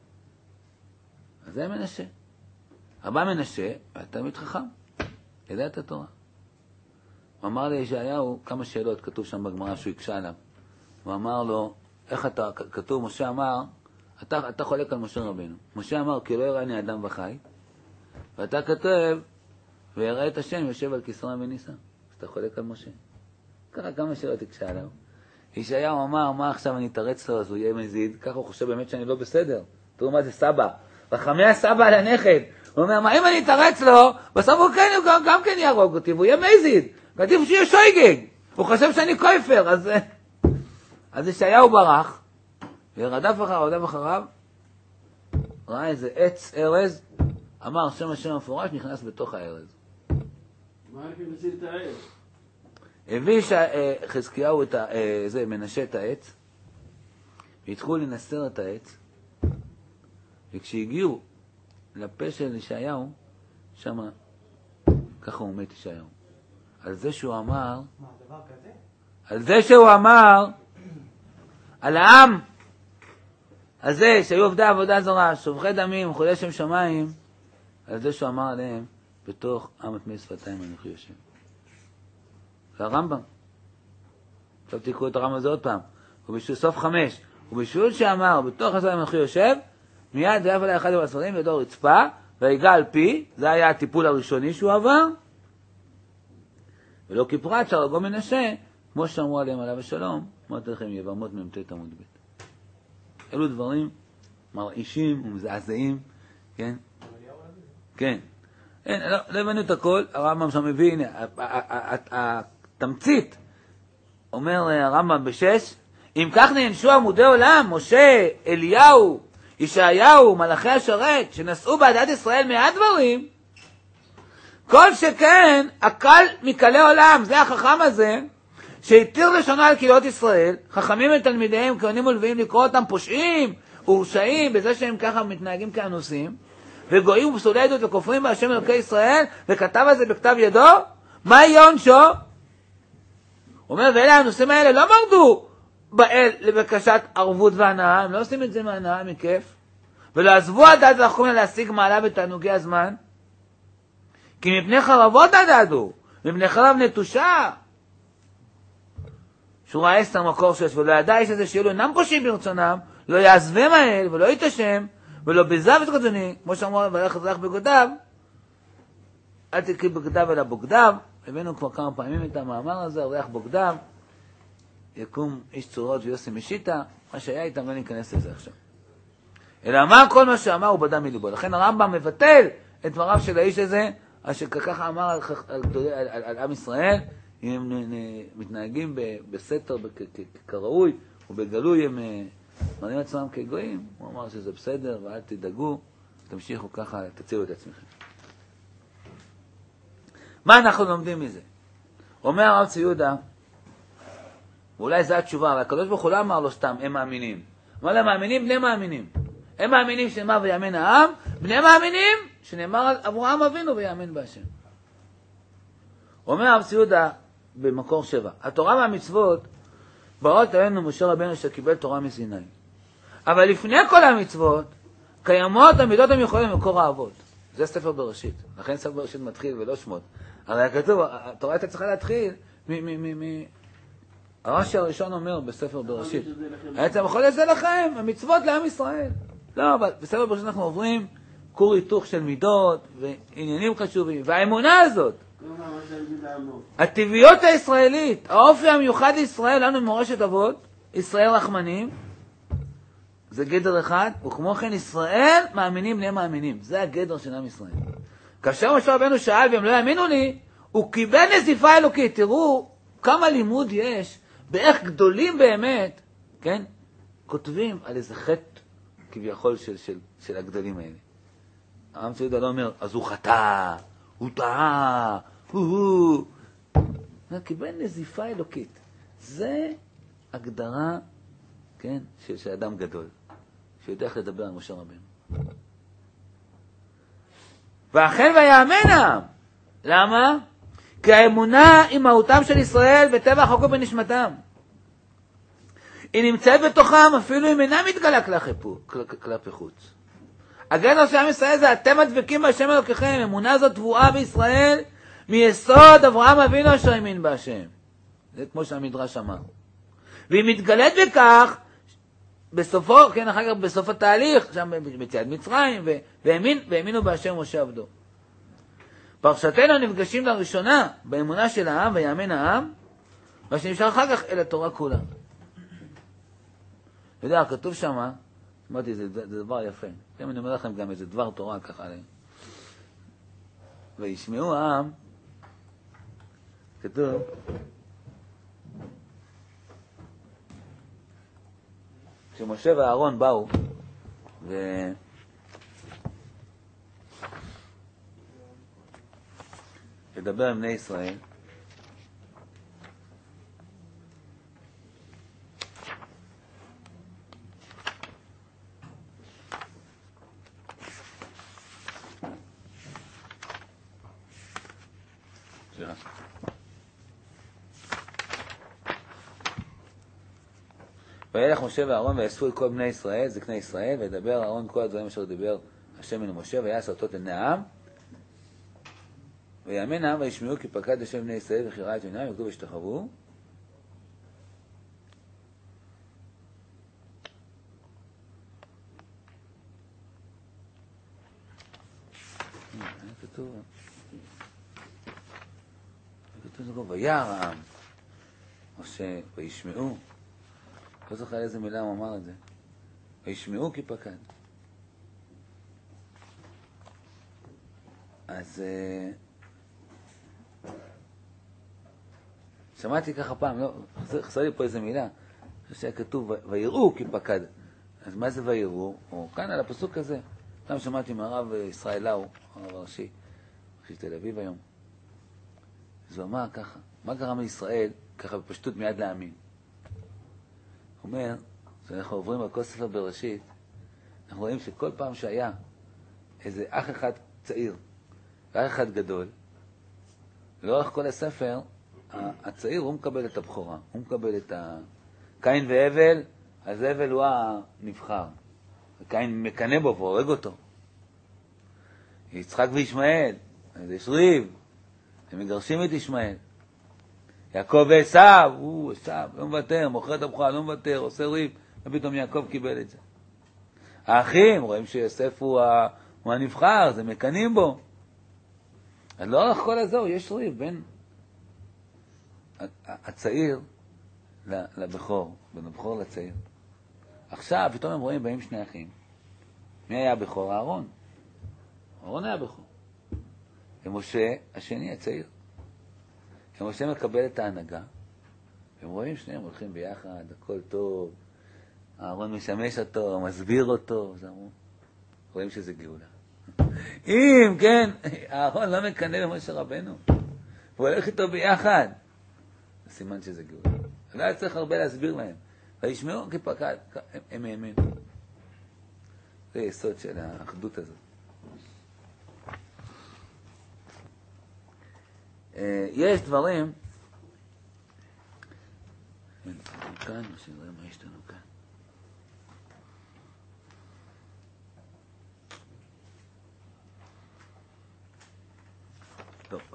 אז זה היה מנשה. הבא מנשה, תלמיד חכם, ידע את התורה. הוא אמר לישעיהו כמה שאלות, כתוב שם בגמרא שהוא הקשה עליו. הוא אמר לו, איך אתה, כתוב, משה אמר, אתה, אתה חולק על משה רבינו. משה אמר, כי לא יראני אדם וחי, ואתה כתב, ויראה את השם יושב על כסרא וניסה. אז אתה חולק על משה. ככה כמה שאלות הקשה עליו. ישעיהו אמר, מה עכשיו אני אתרץ לו, אז הוא יהיה מזיד, ככה הוא חושב באמת שאני לא בסדר. תראו מה זה סבא. רחמי הסבא על הנכד. הוא אומר, מה אם אני אתרץ לו, בסוף הוא כן, הוא גם כן יהרוג אותי, והוא יהיה מזיד. כתיב שיהיה שויגג. הוא חושב שאני קויפר, אז... אז ישעיהו ברח, ורדף אחריו, רדף אחריו, ראה איזה עץ ארז, אמר שם השם המפורש, נכנס בתוך הארז. מה איך הם נציל את העץ? הביא חזקיהו את ה... זה, מנשה את העץ, והתחילו לנסר את העץ, וכשהגיעו לפה של ישעיהו, שמה, ככה הוא מת ישעיהו. על זה שהוא אמר, מה, דבר כזה? על זה שהוא אמר, על העם הזה שהיו עובדי עבודה זרה, שופכי דמים, חולי שם שמיים, על זה שהוא אמר עליהם, בתוך עם הטמא שפתיים אנוכי יושב. זה הרמב"ם. עכשיו תקראו את הרמב"ם הזה עוד פעם. ובשביל סוף חמש, ובשביל שאמר, בתוך השפתיים אנוכי יושב, מיד ויף עלי אחד מהספרים וידו רצפה, ויגע על פי, זה היה הטיפול הראשוני שהוא עבר, ולא כפרט שהרגו מנשה, כמו שאמרו עליהם עליו השלום, אמרתי לכם יבמות מ"ט עמוד ב'. אלו דברים מרעישים ומזעזעים, כן? כן. אין, לא, לא הבנו את הכל, הרמב"ם שם מביא, הנה, התמצית, אומר הרמב"ם בשש, אם כך נענשו עמודי עולם, משה, אליהו, ישעיהו, מלאכי השרת, שנשאו בעדת ישראל מעט דברים, כל שכן, הקל מקלי עולם, זה החכם הזה, שהתיר לשונו על קהילות ישראל, חכמים ותלמידיהם, כהנים ולוויים, לקרוא אותם פושעים ורשעים, בזה שהם ככה מתנהגים כאנוסים, וגויים ופסולי עדות וכופרים בהשם אלוקי ישראל, וכתב על זה בכתב ידו, מה יהיה עונשו? הוא אומר, ואלה האנוסים האלה לא מרדו באל לבקשת ערבות והנאה, הם לא עושים את זה מהנאה, מכיף, ולא עזבו הדעת לחכום להשיג מעלה בתענוגי הזמן, כי מפני חרבות הדעדו, מפני חרב נטושה, שהוא ראה את המקור שיש, ולא ידע איש הזה שיהיו לו אינם פושעים ברצונם, לא יעזבם האל, ולא יתשם, ולא בזב את רצוני, כמו שאמרו, ולך אזרח בגדיו, אל תקריא בגדיו אלא בוגדיו, הבאנו כבר כמה פעמים את המאמר הזה, אורח בוגדיו, יקום איש צורות ויוסי משיטה, מה שהיה איתם לא ניכנס לזה עכשיו. אלא אמר כל מה שאמר הוא בדם מליבו. לכן הרמב"ם מבטל את דבריו של האיש הזה, אשר ככה אמר על, על, על, על, על עם ישראל, אם הם נ, נ, מתנהגים ב, בסתר כראוי, ובגלוי הם מראים עצמם כגויים, הוא אמר שזה בסדר ואל תדאגו, תמשיכו ככה, תצילו את עצמכם. מה אנחנו לומדים מזה? אומר הרב צבי יהודה, ואולי זו התשובה, אבל הקדוש ברוך הוא לא אמר לו סתם, הם מאמינים. אמר להם מאמינים, בני מאמינים. הם מאמינים שנאמר ויאמן העם, בני מאמינים שנאמר על אברהם אבינו ויאמן בהשם. אומר הרב צבי יהודה במקור שבע, התורה והמצוות באות עלינו משה רבנו שקיבל תורה מסיני. אבל לפני כל המצוות, קיימות המידות המיוחדות במקור האבות. זה ספר בראשית. לכן ספר בראשית מתחיל ולא שמות. הרי הכתוב, התורה הייתה צריכה להתחיל מ... מ... מ... מ... הרש"י הראשון אומר בספר בראשית, הייתם יכול לזה לכם, המצוות לעם ישראל. לא, אבל בספר בראשית אנחנו עוברים כור היתוך של מידות ועניינים חשובים, והאמונה הזאת, הטבעיות הישראלית, האופי המיוחד לישראל, לנו מורשת אבות, ישראל רחמנים, זה גדר אחד, וכמו כן ישראל מאמינים בני מאמינים. זה הגדר של עם ישראל. כאשר משה רבנו שאל והם לא יאמינו לי, הוא קיבל נזיפה אלוקית. תראו כמה לימוד יש, באיך גדולים באמת, כן? כותבים על איזה חטא כביכול של, של, של הגדולים האלה. העם של יהודה לא אומר, אז הוא חטא, הוא טעה, הוא הוא. הוא קיבל נזיפה אלוקית. זה הגדרה, כן, של, של אדם גדול, שיודע איך לדבר על משה רבנו. ואכן ויאמן העם. למה? כי האמונה היא מהותם של ישראל וטבע החוק בנשמתם. היא נמצאת בתוכם אפילו אם אינה מתגלה כלפי חוץ. הגדר של עם ישראל זה אתם הדבקים בהשם אלוקיכם. אמונה זאת תבואה בישראל מיסוד אברהם אבינו אשר האמין בהשם. זה כמו שהמדרש אמר. והיא מתגלית בכך בסופו, כן, אחר כך בסוף התהליך, שם ביציאת מצרים, והאמין, והאמינו בהשם משה עבדו. פרשתנו נפגשים לראשונה באמונה של העם, ויאמן העם, מה שנמשך אחר כך אל התורה כולה. יודע, כתוב שמה, אמרתי, זה, זה, זה דבר יפה. כן, אני אומר לכם גם איזה דבר תורה ככה עליהם. וישמעו העם, כתוב, כשמשה ואהרון באו, ו... לדבר עם בני ישראל, סליחה. וילך משה ואהרון ויאספו את כל בני ישראל, זקני ישראל, וידבר אהרון כל הדברים אשר דיבר השם אל משה, ויעש אותות לעיני העם, ויאמן העם וישמעו כי פקד השם בני ישראל וכי ראה את עיניהם וכתוב וישתחוו. כתוב כתוב וירא העם משה וישמעו, לא זוכר איזה מילה הוא אמר את זה, וישמעו כי פקד. אז שמעתי ככה פעם, לא, חסר לי פה איזה מילה, שהיה כתוב ויראו כי פקד. אז מה זה ויראו? או כאן על הפסוק הזה, גם שמעתי מהרב ישראל לאו, הרב הראשי, ראשי תל אביב היום. אז הוא אמר ככה, מה גרם לישראל ככה בפשטות מיד להאמין? הוא אומר, כשאנחנו עוברים על כל ספר בראשית, אנחנו רואים שכל פעם שהיה איזה אח אחד צעיר ואח אחד גדול, לאורך כל הספר, הצעיר הוא מקבל את הבכורה, הוא מקבל את ה... קין והבל, אז הבל הוא הנבחר. קין מקנה בו והורג אותו. יצחק וישמעאל, אז יש ריב, הם מגרשים את ישמעאל. יעקב ועשיו, הוא עשיו, לא מוותר, מוכר את הבכורה, לא מוותר, עושה ריב, ופתאום יעקב קיבל את זה. האחים, רואים שיוסף הוא, ה... הוא הנבחר, זה מקנים בו. אז לאורך כל הזו יש ריב בין הצעיר לבכור, בין הבכור לצעיר. עכשיו, פתאום הם רואים, באים שני אחים. מי היה הבכור? אהרון. אהרון היה הבכור. ומשה, השני, הצעיר. ומשה מקבל את ההנהגה, והם רואים שניהם הולכים ביחד, הכל טוב, אהרון משמש אותו, מסביר אותו, אז אמרו, רואים שזה גאולה. אם, כן, אהרון לא מקנא במשה רבנו, הוא הולך איתו ביחד, זה סימן שזה גאולה. לא היה צריך הרבה להסביר להם. וישמעו כי פקד, הם האמינו. זה יסוד של האחדות הזאת. יש דברים, כאן, שנראה מה יש לנו כאן.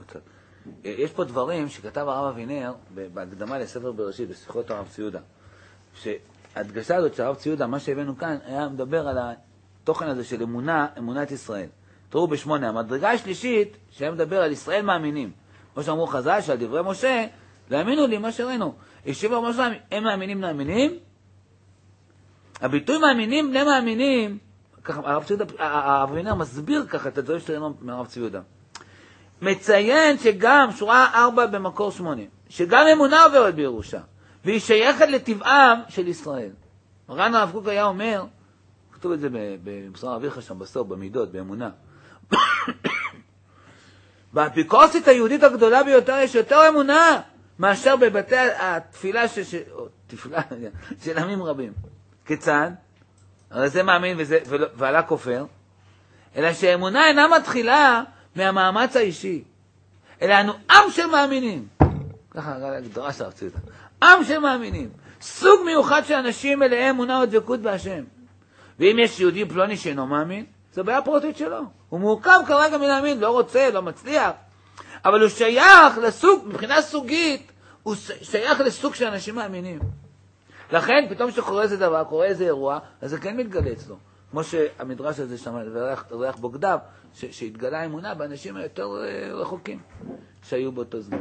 קצת. יש פה דברים שכתב הרב אבינר בהקדמה לספר בראשית, בשיחות הרב ציודה. שההדגשה הזאת של הרב ציודה, מה שהבאנו כאן, היה מדבר על התוכן הזה של אמונה, אמונת ישראל. תראו בשמונה, המדרגה השלישית, שהיה מדבר על ישראל מאמינים. כמו שאמרו חז"ל, שעל דברי משה, להאמינו לי מה שראינו. ישיבו משה, הם מאמינים מאמינים. הביטוי מאמינים, בני מאמינים, ככה, הרב ציודה, הרב אבינר מסביר ככה את הדברים שלנו מהרב ציודה. מציין שגם, שורה ארבע במקור שמונה, שגם אמונה עוברת בירושה, והיא שייכת לטבעם של ישראל. מרן הרב קוק היה אומר, כתוב את זה במסור אביך שם בסוף, במידות, באמונה. באפיקורסית היהודית הגדולה ביותר יש יותר אמונה מאשר בבתי התפילה ש... ש... או, תפילה, של עמים רבים. כיצד? הרי זה מאמין וזה... ועלה כופר, אלא שהאמונה אינה מתחילה מהמאמץ האישי, אלא אנו עם של מאמינים. ככה הגדרה של הרב ציודה. עם של מאמינים. סוג מיוחד של אנשים אליהם אמונה ודבקות בהשם. ואם יש יהודי פלוני שאינו מאמין, זו בעיה פרוטית שלו. הוא מורכב כרגע מלהאמין, לא רוצה, לא מצליח. אבל הוא שייך לסוג, מבחינה סוגית, הוא שייך לסוג של אנשים מאמינים. לכן, פתאום שקורה איזה דבר, קורה איזה אירוע, אז זה כן מתגלה אצלו. כמו שהמדרש הזה שם, ריח בוגדיו, שהתגלה אמונה באנשים היותר רחוקים שהיו באותו זמן.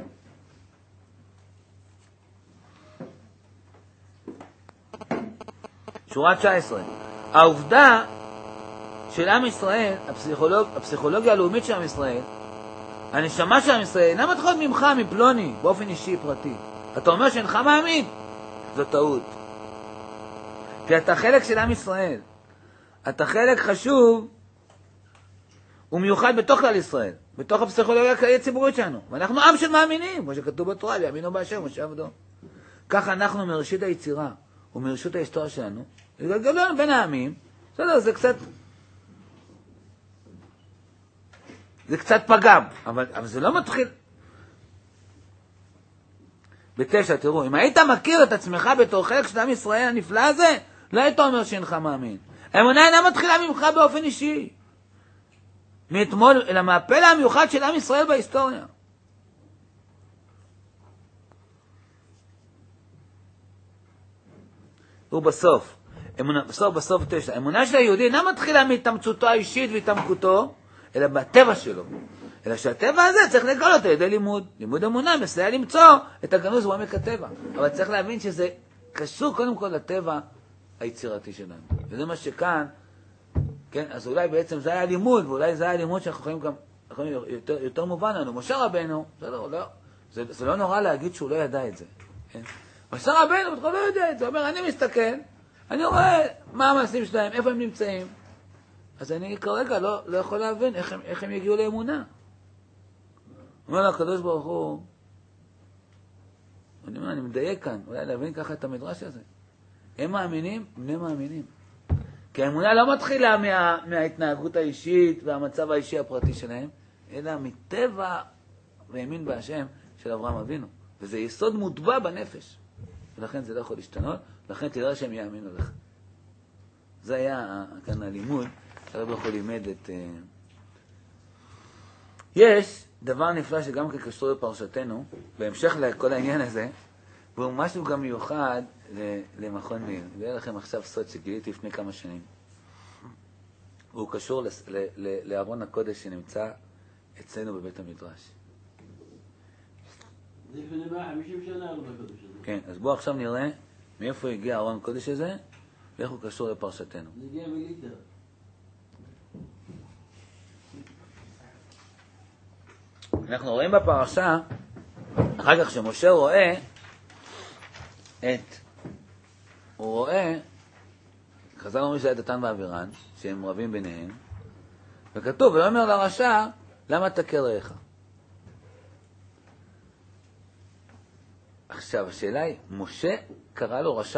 שורה תשע עשרה. העובדה של עם ישראל, הפסיכולוג, הפסיכולוגיה הלאומית של עם ישראל, הנשמה של עם ישראל, אינה מתחילה ממך, מפלוני, באופן אישי, פרטי. אתה אומר שאינך מאמין? זו טעות. כי אתה חלק של עם ישראל. אתה חלק חשוב ומיוחד בתוך כלל ישראל, בתוך הפסיכולוגיה הכללית הציבורית שלנו. ואנחנו עם של מאמינים, כמו שכתוב בתורה, ויאמינו בהשם, משה עבדו. ככה אנחנו מראשית היצירה ומראשית ההיסטוריה שלנו, לגלגלנו בין העמים, בסדר, זה קצת, זה קצת פגם, אבל, אבל זה לא מתחיל. בתשע, תראו, אם היית מכיר את עצמך בתור חלק של עם ישראל הנפלא הזה, לא היית אומר שאינך מאמין. האמונה אינה מתחילה ממך באופן אישי. מאתמול, אלא מהפלא המיוחד של עם ישראל בהיסטוריה. ובסוף, אמונה, בסוף, בסוף תשע, האמונה של היהודי אינה מתחילה מהתאמצותו האישית והתעמקותו, אלא בטבע שלו. אלא שהטבע הזה צריך לגלות על ידי לימוד. לימוד אמונה מסייע למצוא את הגנוז בעומק הטבע. אבל צריך להבין שזה קשור קודם כל לטבע היצירתי שלנו. וזה מה שכאן, כן, אז אולי בעצם זה היה לימוד, ואולי זה היה לימוד שאנחנו יכולים גם, יכולים יותר, יותר מובן לנו. משה רבנו, זה לא, לא, זה, זה לא נורא להגיד שהוא לא ידע את זה. כן? משה רבנו, הוא לא יודע את זה. הוא אומר, אני מסתכל, אני רואה מה המעשים שלהם, איפה הם נמצאים. אז אני כרגע לא, לא יכול להבין איך הם, איך הם יגיעו לאמונה. אומר לו, הקדוש ברוך הוא, אני אומר, אני מדייק כאן, אולי להבין ככה את המדרש הזה. הם מאמינים, בני מאמינים. כי האמונה לא מתחילה מה, מההתנהגות האישית והמצב האישי הפרטי שלהם, אלא מטבע והאמין בהשם של אברהם אבינו. וזה יסוד מוטבע בנפש. ולכן זה לא יכול להשתנות, לכן תראה שהם יאמינו לך. זה היה כאן הלימוד, הרב יכול לימד את... יש דבר נפלא שגם כקשור לפרשתנו, בהמשך לכל העניין הזה, והוא משהו גם מיוחד למכון מאיר. ויהיה לכם עכשיו סוד שגיליתי לפני כמה שנים. והוא קשור לארון הקודש שנמצא אצלנו בבית המדרש. זה לפני מאה וחמישים שנה ארון הקודש הזה. כן, אז בואו עכשיו נראה מאיפה הגיע הארון הקודש הזה, ואיך הוא קשור לפרשתנו. זה הגיע מליטר. אנחנו רואים בפרשה, אחר כך שמשה רואה את, הוא רואה, חז"ל אומרים שזה דתן ואבירן, שהם רבים ביניהם, וכתוב, ואומר לרשע, למה תכה רעך? עכשיו, השאלה היא, משה קרא לו רשע?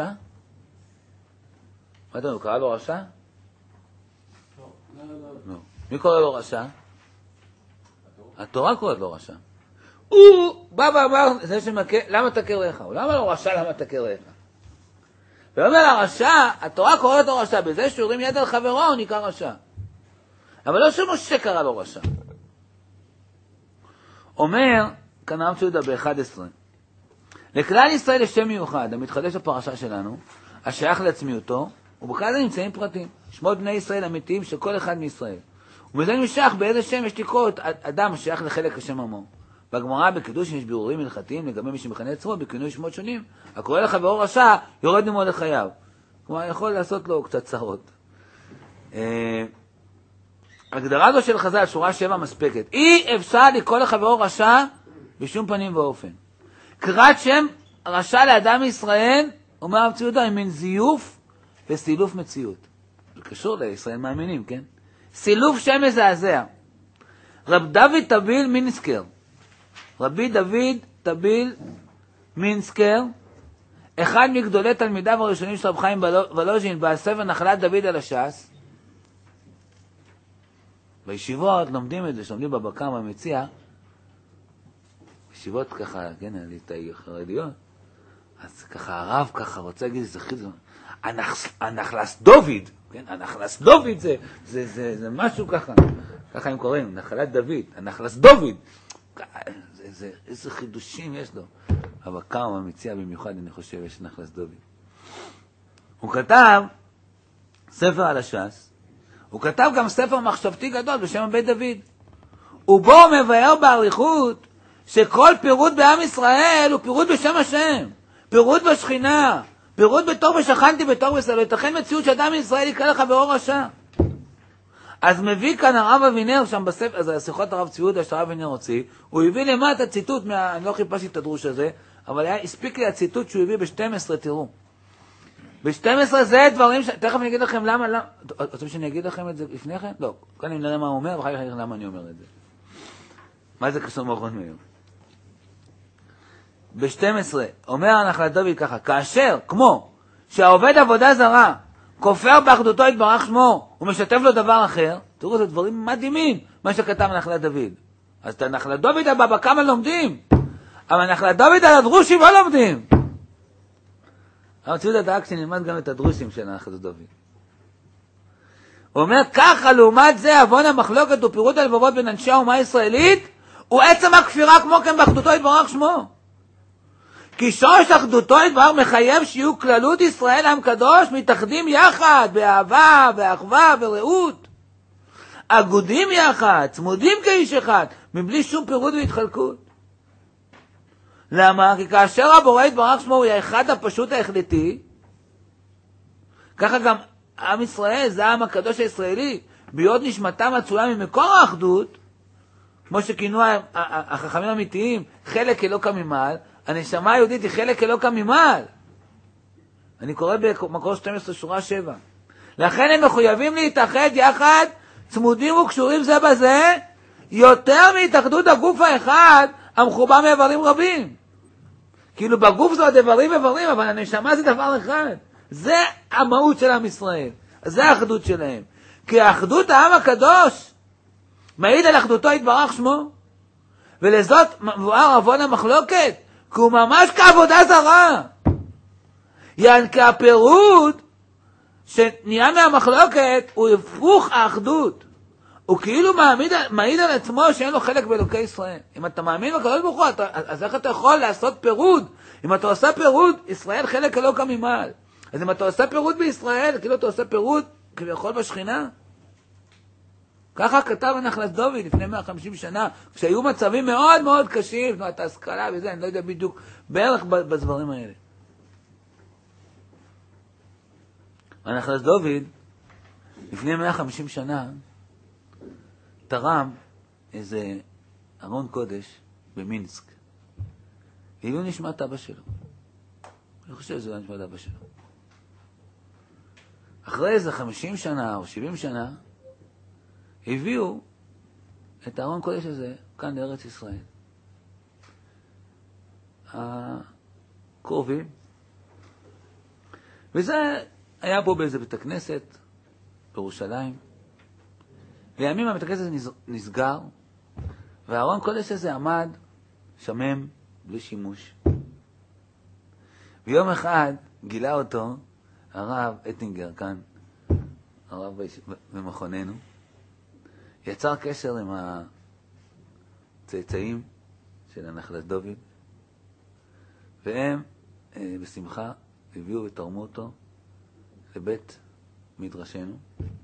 מה אתה אומר, הוא קרא לו רשע? לא, לא, לא. לא. מי קורא לו רשע? התורה קוראת לו רשע. הוא בא ואמר, זה שמכה, למה תכה רעך? הוא לא אמר לו רשע, למה תכה רעך? ואומר הרשע, התורה קוראת לו רשע, בזה שהוא הרים יד על חברו, הוא נקרא רשע. אבל לא שמשה קרא לו רשע. אומר, כאן הרב צבי יהודה ב-אחד עשרה, לכלל ישראל יש שם מיוחד, המתחדש בפרשה שלנו, השייך לעצמיותו, ובכלל זה נמצאים פרטים, שמות בני ישראל אמיתיים של כל אחד מישראל. ומזה נמשך באיזה שם יש לקרות אדם השייך לחלק השם עמו. בגמרא בקידוש יש בירורים הלכתיים לגבי מי שמכנה עצמו בכינוי שמות שונים. הקורא לחברו רשע יורד עמו לחייו. כלומר, יכול לעשות לו קצת צרות. הגדרה זו של חז"ל, שורה שבע מספקת. אי אפשר לקרוא לחברו רשע בשום פנים ואופן. קראת שם רשע לאדם ישראל, אומר הרב צבי יהודה, היא מין זיוף וסילוף מציאות. זה קשור לישראל מאמינים, כן? סילוף שם מזעזע. רב דוד טביל מינסקר, רבי דוד טביל מינסקר, אחד מגדולי תלמידיו הראשונים של רב חיים ולוז'ין בספר נחלת דוד על הש"ס, בישיבות לומדים את זה, שלומדים בבקר במציע, ישיבות ככה, כן, ליטאי חרדיות, אז ככה הרב ככה רוצה להגיד, זה חיזו, הנחלס דוד, כן, הנחלס דוד זה, זה, זה, זה משהו ככה, ככה הם קוראים, נחלת דוד, הנחלס דוד, זה, זה, איזה חידושים יש לו. הבקר במציע במיוחד, אני חושב, יש נחלס דוד. הוא כתב ספר על הש"ס, הוא כתב גם ספר מחשבתי גדול בשם בית דוד, ובו הוא מבאר באריכות שכל פירוט בעם ישראל הוא פירוט בשם השם, פירוט בשכינה, פירוט בתור ושכנתי בתור וסלו, יתכן מציאות שאדם מישראל יקרא לחברו רשע. אז מביא כאן הרב אבינר שם בספר, אז השיחות הרב צבי יהודה שהרב אבינר הוציא, הוא הביא למטה ציטוט, מה, אני לא חיפשתי את הדרוש הזה, אבל היה, הספיק לי הציטוט שהוא הביא ב-שתים עשרה, תראו. ב-שתים עשרה זה דברים ש... תכף אני אגיד לכם למה, למה... רוצים שאני אגיד לכם את זה לפני כן? לא. כאן אני נראה מה הוא אומר, ואחר כך אני אגיד למה אני אומר את זה. מה זה קשור מאחרון מהיום? ב-שתים עשרה, אומר הנחלת דוד ככה, כאשר, כמו, שהעובד עבודה זרה, כופר באחדותו יתברך שמו, ומשתף לו דבר אחר, תראו, זה דברים מדהימים, מה שכתב נחלת דוד. אז את הנחלת דוד הבא כמה לומדים, אבל נחלת דוד על הדרושים לא לומדים. אבל ציוד הדאג שנלמד גם את הדרושים של נחלת דוד. הוא אומר, ככה לעומת זה, אבון המחלוקת ופירוט הלבבות בין אנשי האומה הישראלית, הוא עצם הכפירה כמו כן באחדותו יתברך שמו. כי שורש אחדותו יתברך מחייב שיהיו כללות ישראל עם קדוש מתאחדים יחד באהבה, באחווה, ברעות. אגודים יחד, צמודים כאיש אחד, מבלי שום פירוד והתחלקות. למה? כי כאשר הבורא יתברך שמו הוא האחד הפשוט ההחלטי, ככה גם עם ישראל, זה העם הקדוש הישראלי, בהיות נשמתם מצויה ממקור האחדות, כמו שכינו החכמים האמיתיים, חלק אלוקא ממעל, הנשמה היהודית היא חלק אלוקא ממעל. אני קורא במקור שתים עשרה שורה שבע. לכן הם מחויבים להתאחד יחד, צמודים וקשורים זה בזה, יותר מהתאחדות הגוף האחד, המחובר מאיברים רבים. כאילו בגוף זה עוד איברים איברים, אבל הנשמה זה דבר אחד. זה המהות של עם ישראל. זה האחדות שלהם. כי האחדות העם הקדוש מעיד על אחדותו יתברך שמו. ולזאת מבואר אבון המחלוקת, כי הוא ממש כעבודה זרה. יען כי הפירוד שנהיה מהמחלוקת הוא הפוך האחדות. הוא כאילו מעמיד, מעיד על עצמו שאין לו חלק באלוקי ישראל. אם אתה מאמין בקדוש ברוך הוא, אז איך אתה יכול לעשות פירוד? אם אתה עושה פירוד, ישראל חלק אלוקא ממעל. אז אם אתה עושה פירוד בישראל, כאילו אתה עושה פירוד כביכול בשכינה. ככה כתב הנחלת דוד לפני מאה וחמישים שנה, כשהיו מצבים מאוד מאוד קשים, תנועת ההשכלה וזה, אני לא יודע בדיוק, בערך בדברים האלה. הנחלת דוד, לפני מאה וחמישים שנה, תרם איזה ארון קודש במינסק. והביאו נשמת אבא שלו. אני חושב שזה לא נשמת אבא שלו. אחרי איזה חמישים שנה או שבעים שנה, הביאו את הארון קודש הזה כאן לארץ ישראל. הקרובים. וזה היה פה באיזה בית הכנסת בירושלים. לימים הבית הכנסת נסגר, והארון קודש הזה עמד שמם בלי שימוש. ויום אחד גילה אותו הרב אטינגר כאן, הרב במכוננו, יצר קשר עם הצאצאים של הנחלת דוד, והם אה, בשמחה הביאו ותרמו אותו לבית מדרשנו.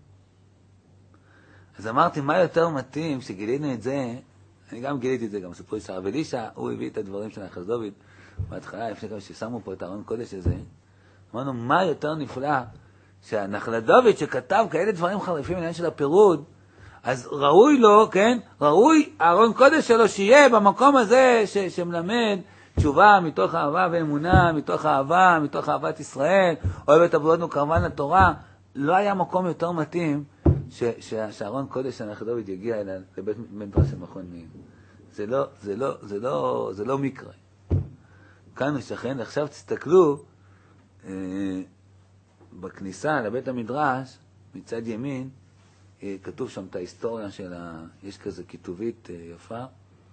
אז אמרתי, מה יותר מתאים שגילינו את זה, אני גם גיליתי את זה, גם סיפרו שהרב אלישע, הוא הביא את הדברים של הנחלת דוד, בהתחלה, לפני כמה ששמו פה את הארון קודש הזה, אמרנו, מה יותר נפלא, שהנחלת דוד שכתב כאלה דברים חריפים בעניין של הפירוד, אז ראוי לו, כן, ראוי הארון קודש שלו שיהיה במקום הזה ש- שמלמד תשובה מתוך אהבה ואמונה, מתוך אהבה, מתוך אהבת ישראל, אוהב את עבודתנו קרבן לתורה. לא היה מקום יותר מתאים ש- ש- שהארון קודש של הנחלת דוד יגיע אליו לבית מדרש של מכון מאיר. זה לא, זה לא, זה לא, זה לא מקרה. כאן נשכן, עכשיו תסתכלו, אה, בכניסה לבית המדרש, מצד ימין, אה, כתוב שם את ההיסטוריה של ה... יש כזה כיתובית אה, יפה.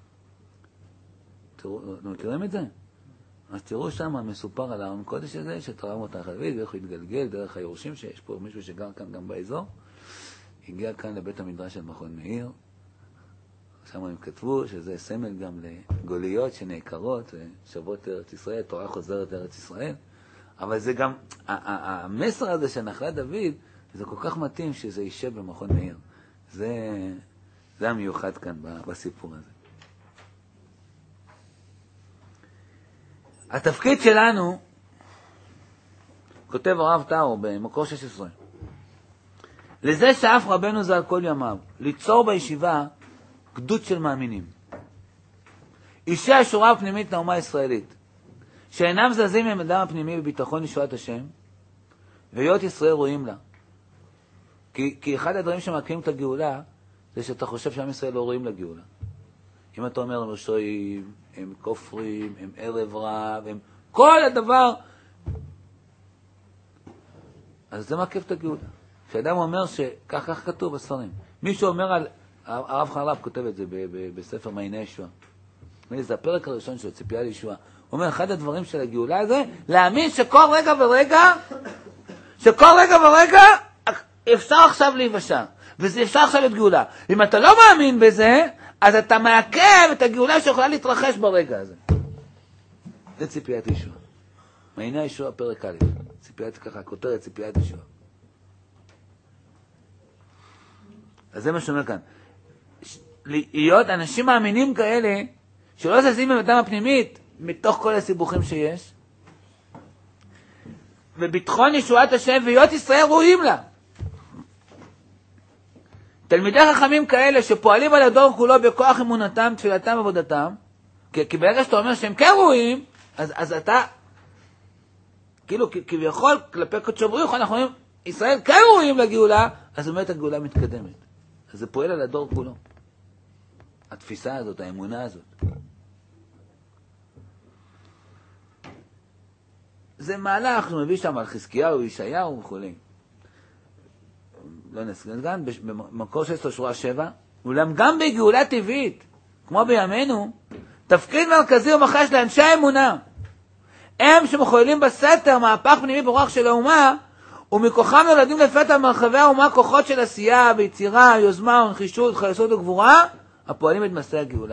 תראו, אתם מכירים את זה? אז תראו שם, מסופר על הארון קודש הזה, שתרם אותה חלבית, ואיך הוא התגלגל דרך היורשים, שיש פה מישהו שגר כאן גם באזור, הגיע כאן לבית המדרש של מכון מאיר, שם הם כתבו שזה סמל גם לגוליות שנעקרות, ושבות לארץ ישראל, תורה חוזרת לארץ ישראל, אבל זה גם, המסר הזה של נחלת דוד, זה כל כך מתאים שזה יישב במכון מאיר. זה, זה המיוחד כאן בסיפור הזה. התפקיד שלנו, כותב הרב טאו במקור שש עשרה, לזה שאף רבנו זה על כל ימיו, ליצור בישיבה גדוד של מאמינים. אישי השורה הפנימית לאומה הישראלית, שאינם זזים עם אדם הפנימי בביטחון ישועת השם, והיות ישראל רואים לה. כי, כי אחד הדברים שמקימים את הגאולה, זה שאתה חושב שעם ישראל לא רואים לגאולה. אם אתה אומר, הם רשעים, הם כופרים, הם ערב רב, הם כל הדבר, אז זה מעכב את הגאולה. כשאדם אומר שכך כך כתוב בספרים. מישהו אומר על, הרב חרל"פ כותב את זה ב, ב, בספר מעייני ישועה. זה הפרק הראשון של ציפייה לישועה. הוא אומר, אחד הדברים של הגאולה זה, להאמין שכל רגע ורגע, שכל רגע ורגע, אפשר עכשיו להיוושע. וזה אפשר עכשיו להיות גאולה. אם אתה לא מאמין בזה, אז אתה מעכב את הגאולה שיכולה להתרחש ברגע הזה. זה ציפיית ישועה. מעייני ישועה פרק א', ציפיית ככה, כותרת ציפיית ישועה. אז זה מה שאומר כאן. להיות אנשים מאמינים כאלה, שלא זזים במדם הפנימית, מתוך כל הסיבוכים שיש, וביטחון ישועת השם והיות ישראל ראויים לה. תלמידי חכמים כאלה שפועלים על הדור כולו בכוח אמונתם, תפילתם ועבודתם, כי, כי ברגע שאתה אומר שהם כן ראויים, אז, אז אתה, כאילו כביכול כלפי קודשו ברוך אנחנו אומרים, ישראל כן ראויים לגאולה, אז באמת הגאולה מתקדמת. אז זה פועל על הדור כולו. התפיסה הזאת, האמונה הזאת. זה מהלך, הוא מביא שם על חזקיהו, ישעיהו וכו'. לא נסגן כאן, במקור שש עשרה שורה שבע, אולם גם בגאולה טבעית, כמו בימינו, תפקיד מרכזי ומחש לאנשי האמונה. הם שמחוללים בסתר מהפך פנימי ברוח של האומה, ומכוחם נולדים לפתע מרחבי האומה כוחות של עשייה ויצירה, יוזמה ונחישות, חייסות וגבורה, הפועלים את מסע הגאולה.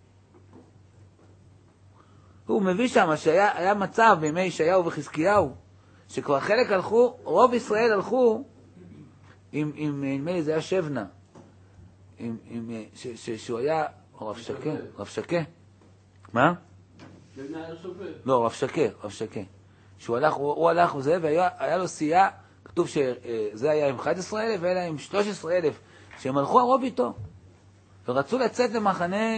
הוא מביא שם שהיה היה מצב בימי ישעיהו וחזקיהו, שכבר חלק הלכו, רוב ישראל הלכו, עם, עם, נדמה לי זה היה שבנה, עם, עם, ש, ש, שהוא היה, רב שקה, רב שקה, מה? שבנה היה שופט. לא, רב שקה, רב שקה. שהוא הלך, הוא, הוא הלך וזה, והיה לו סיעה, כתוב שזה היה עם אחד עשר אלף, ואלה עם שלוש עשרה אלף, שהם הלכו הרוב איתו, ורצו לצאת למחנה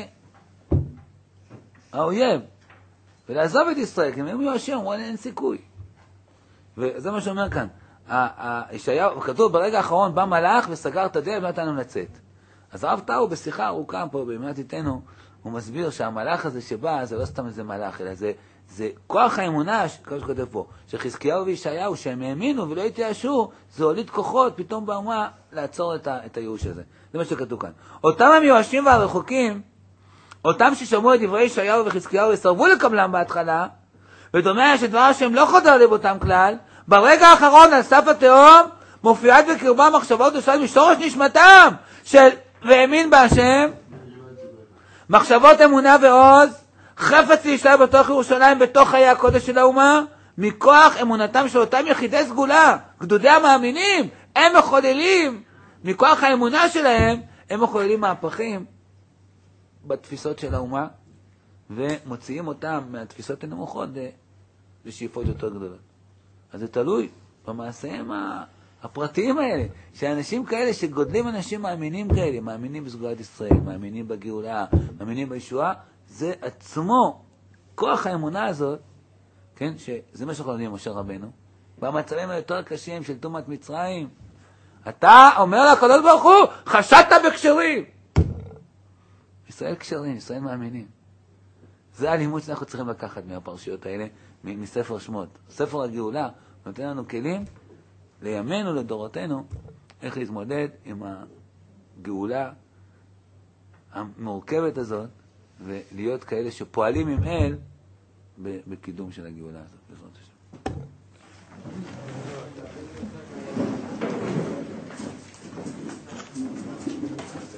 האויב, ולעזוב את ישראל, כי הם היו יואשים, אמרו, אין סיכוי. וזה מה שאומר כאן. ישעיהו, כתוב, ברגע האחרון בא מלאך וסגר את הדלת ונתן לנו לצאת. אז הרב טאו בשיחה ארוכה פה, בימת איתנו, הוא מסביר שהמלאך הזה שבא, זה לא סתם איזה מלאך, אלא זה, זה כוח האמונה, כמו שכתוב פה, שחזקיהו וישעיהו, שהם האמינו ולא התייאשו, זה הוליד כוחות פתאום באומה לעצור את, ה, את הייאוש הזה. זה מה שכתוב כאן. אותם המיואשים והרחוקים, אותם ששמעו את דברי ישעיהו וחזקיהו וסרבו לקבלם בהתחלה, ודומה שדבר השם לא חודר לבותם כלל, ברגע האחרון על סף התהום מופיעת בקרבם מחשבות ושאלות משורש נשמתם של והאמין בהשם, מחשבות אמונה ועוז, חפץ להשתלב בתוך ירושלים, בתוך חיי הקודש של האומה, מכוח אמונתם של אותם יחידי סגולה, גדודי המאמינים, הם מחוללים, מכוח האמונה שלהם, הם מחוללים מהפכים בתפיסות של האומה, ומוציאים אותם מהתפיסות הנמוכות לשאיפות יותר גדולות. אז זה תלוי במעשיהם הפרטיים האלה, שאנשים כאלה שגודלים אנשים מאמינים כאלה, מאמינים בסגולת ישראל, מאמינים בגאולה, מאמינים בישועה, זה עצמו, כוח האמונה הזאת, כן, שזה מה שאנחנו יודעים משה רבנו, במצבים היותר קשים של תומת מצרים, אתה אומר לקדוש ברוך הוא, חשדת בקשרים. ישראל קשרים, ישראל מאמינים. זה הלימוד שאנחנו צריכים לקחת מהפרשיות האלה, מספר שמות. ספר הגאולה נותן לנו כלים לימינו, לדורותינו, איך להתמודד עם הגאולה המורכבת הזאת, ולהיות כאלה שפועלים עם אל בקידום של הגאולה הזאת. בעזרת השם.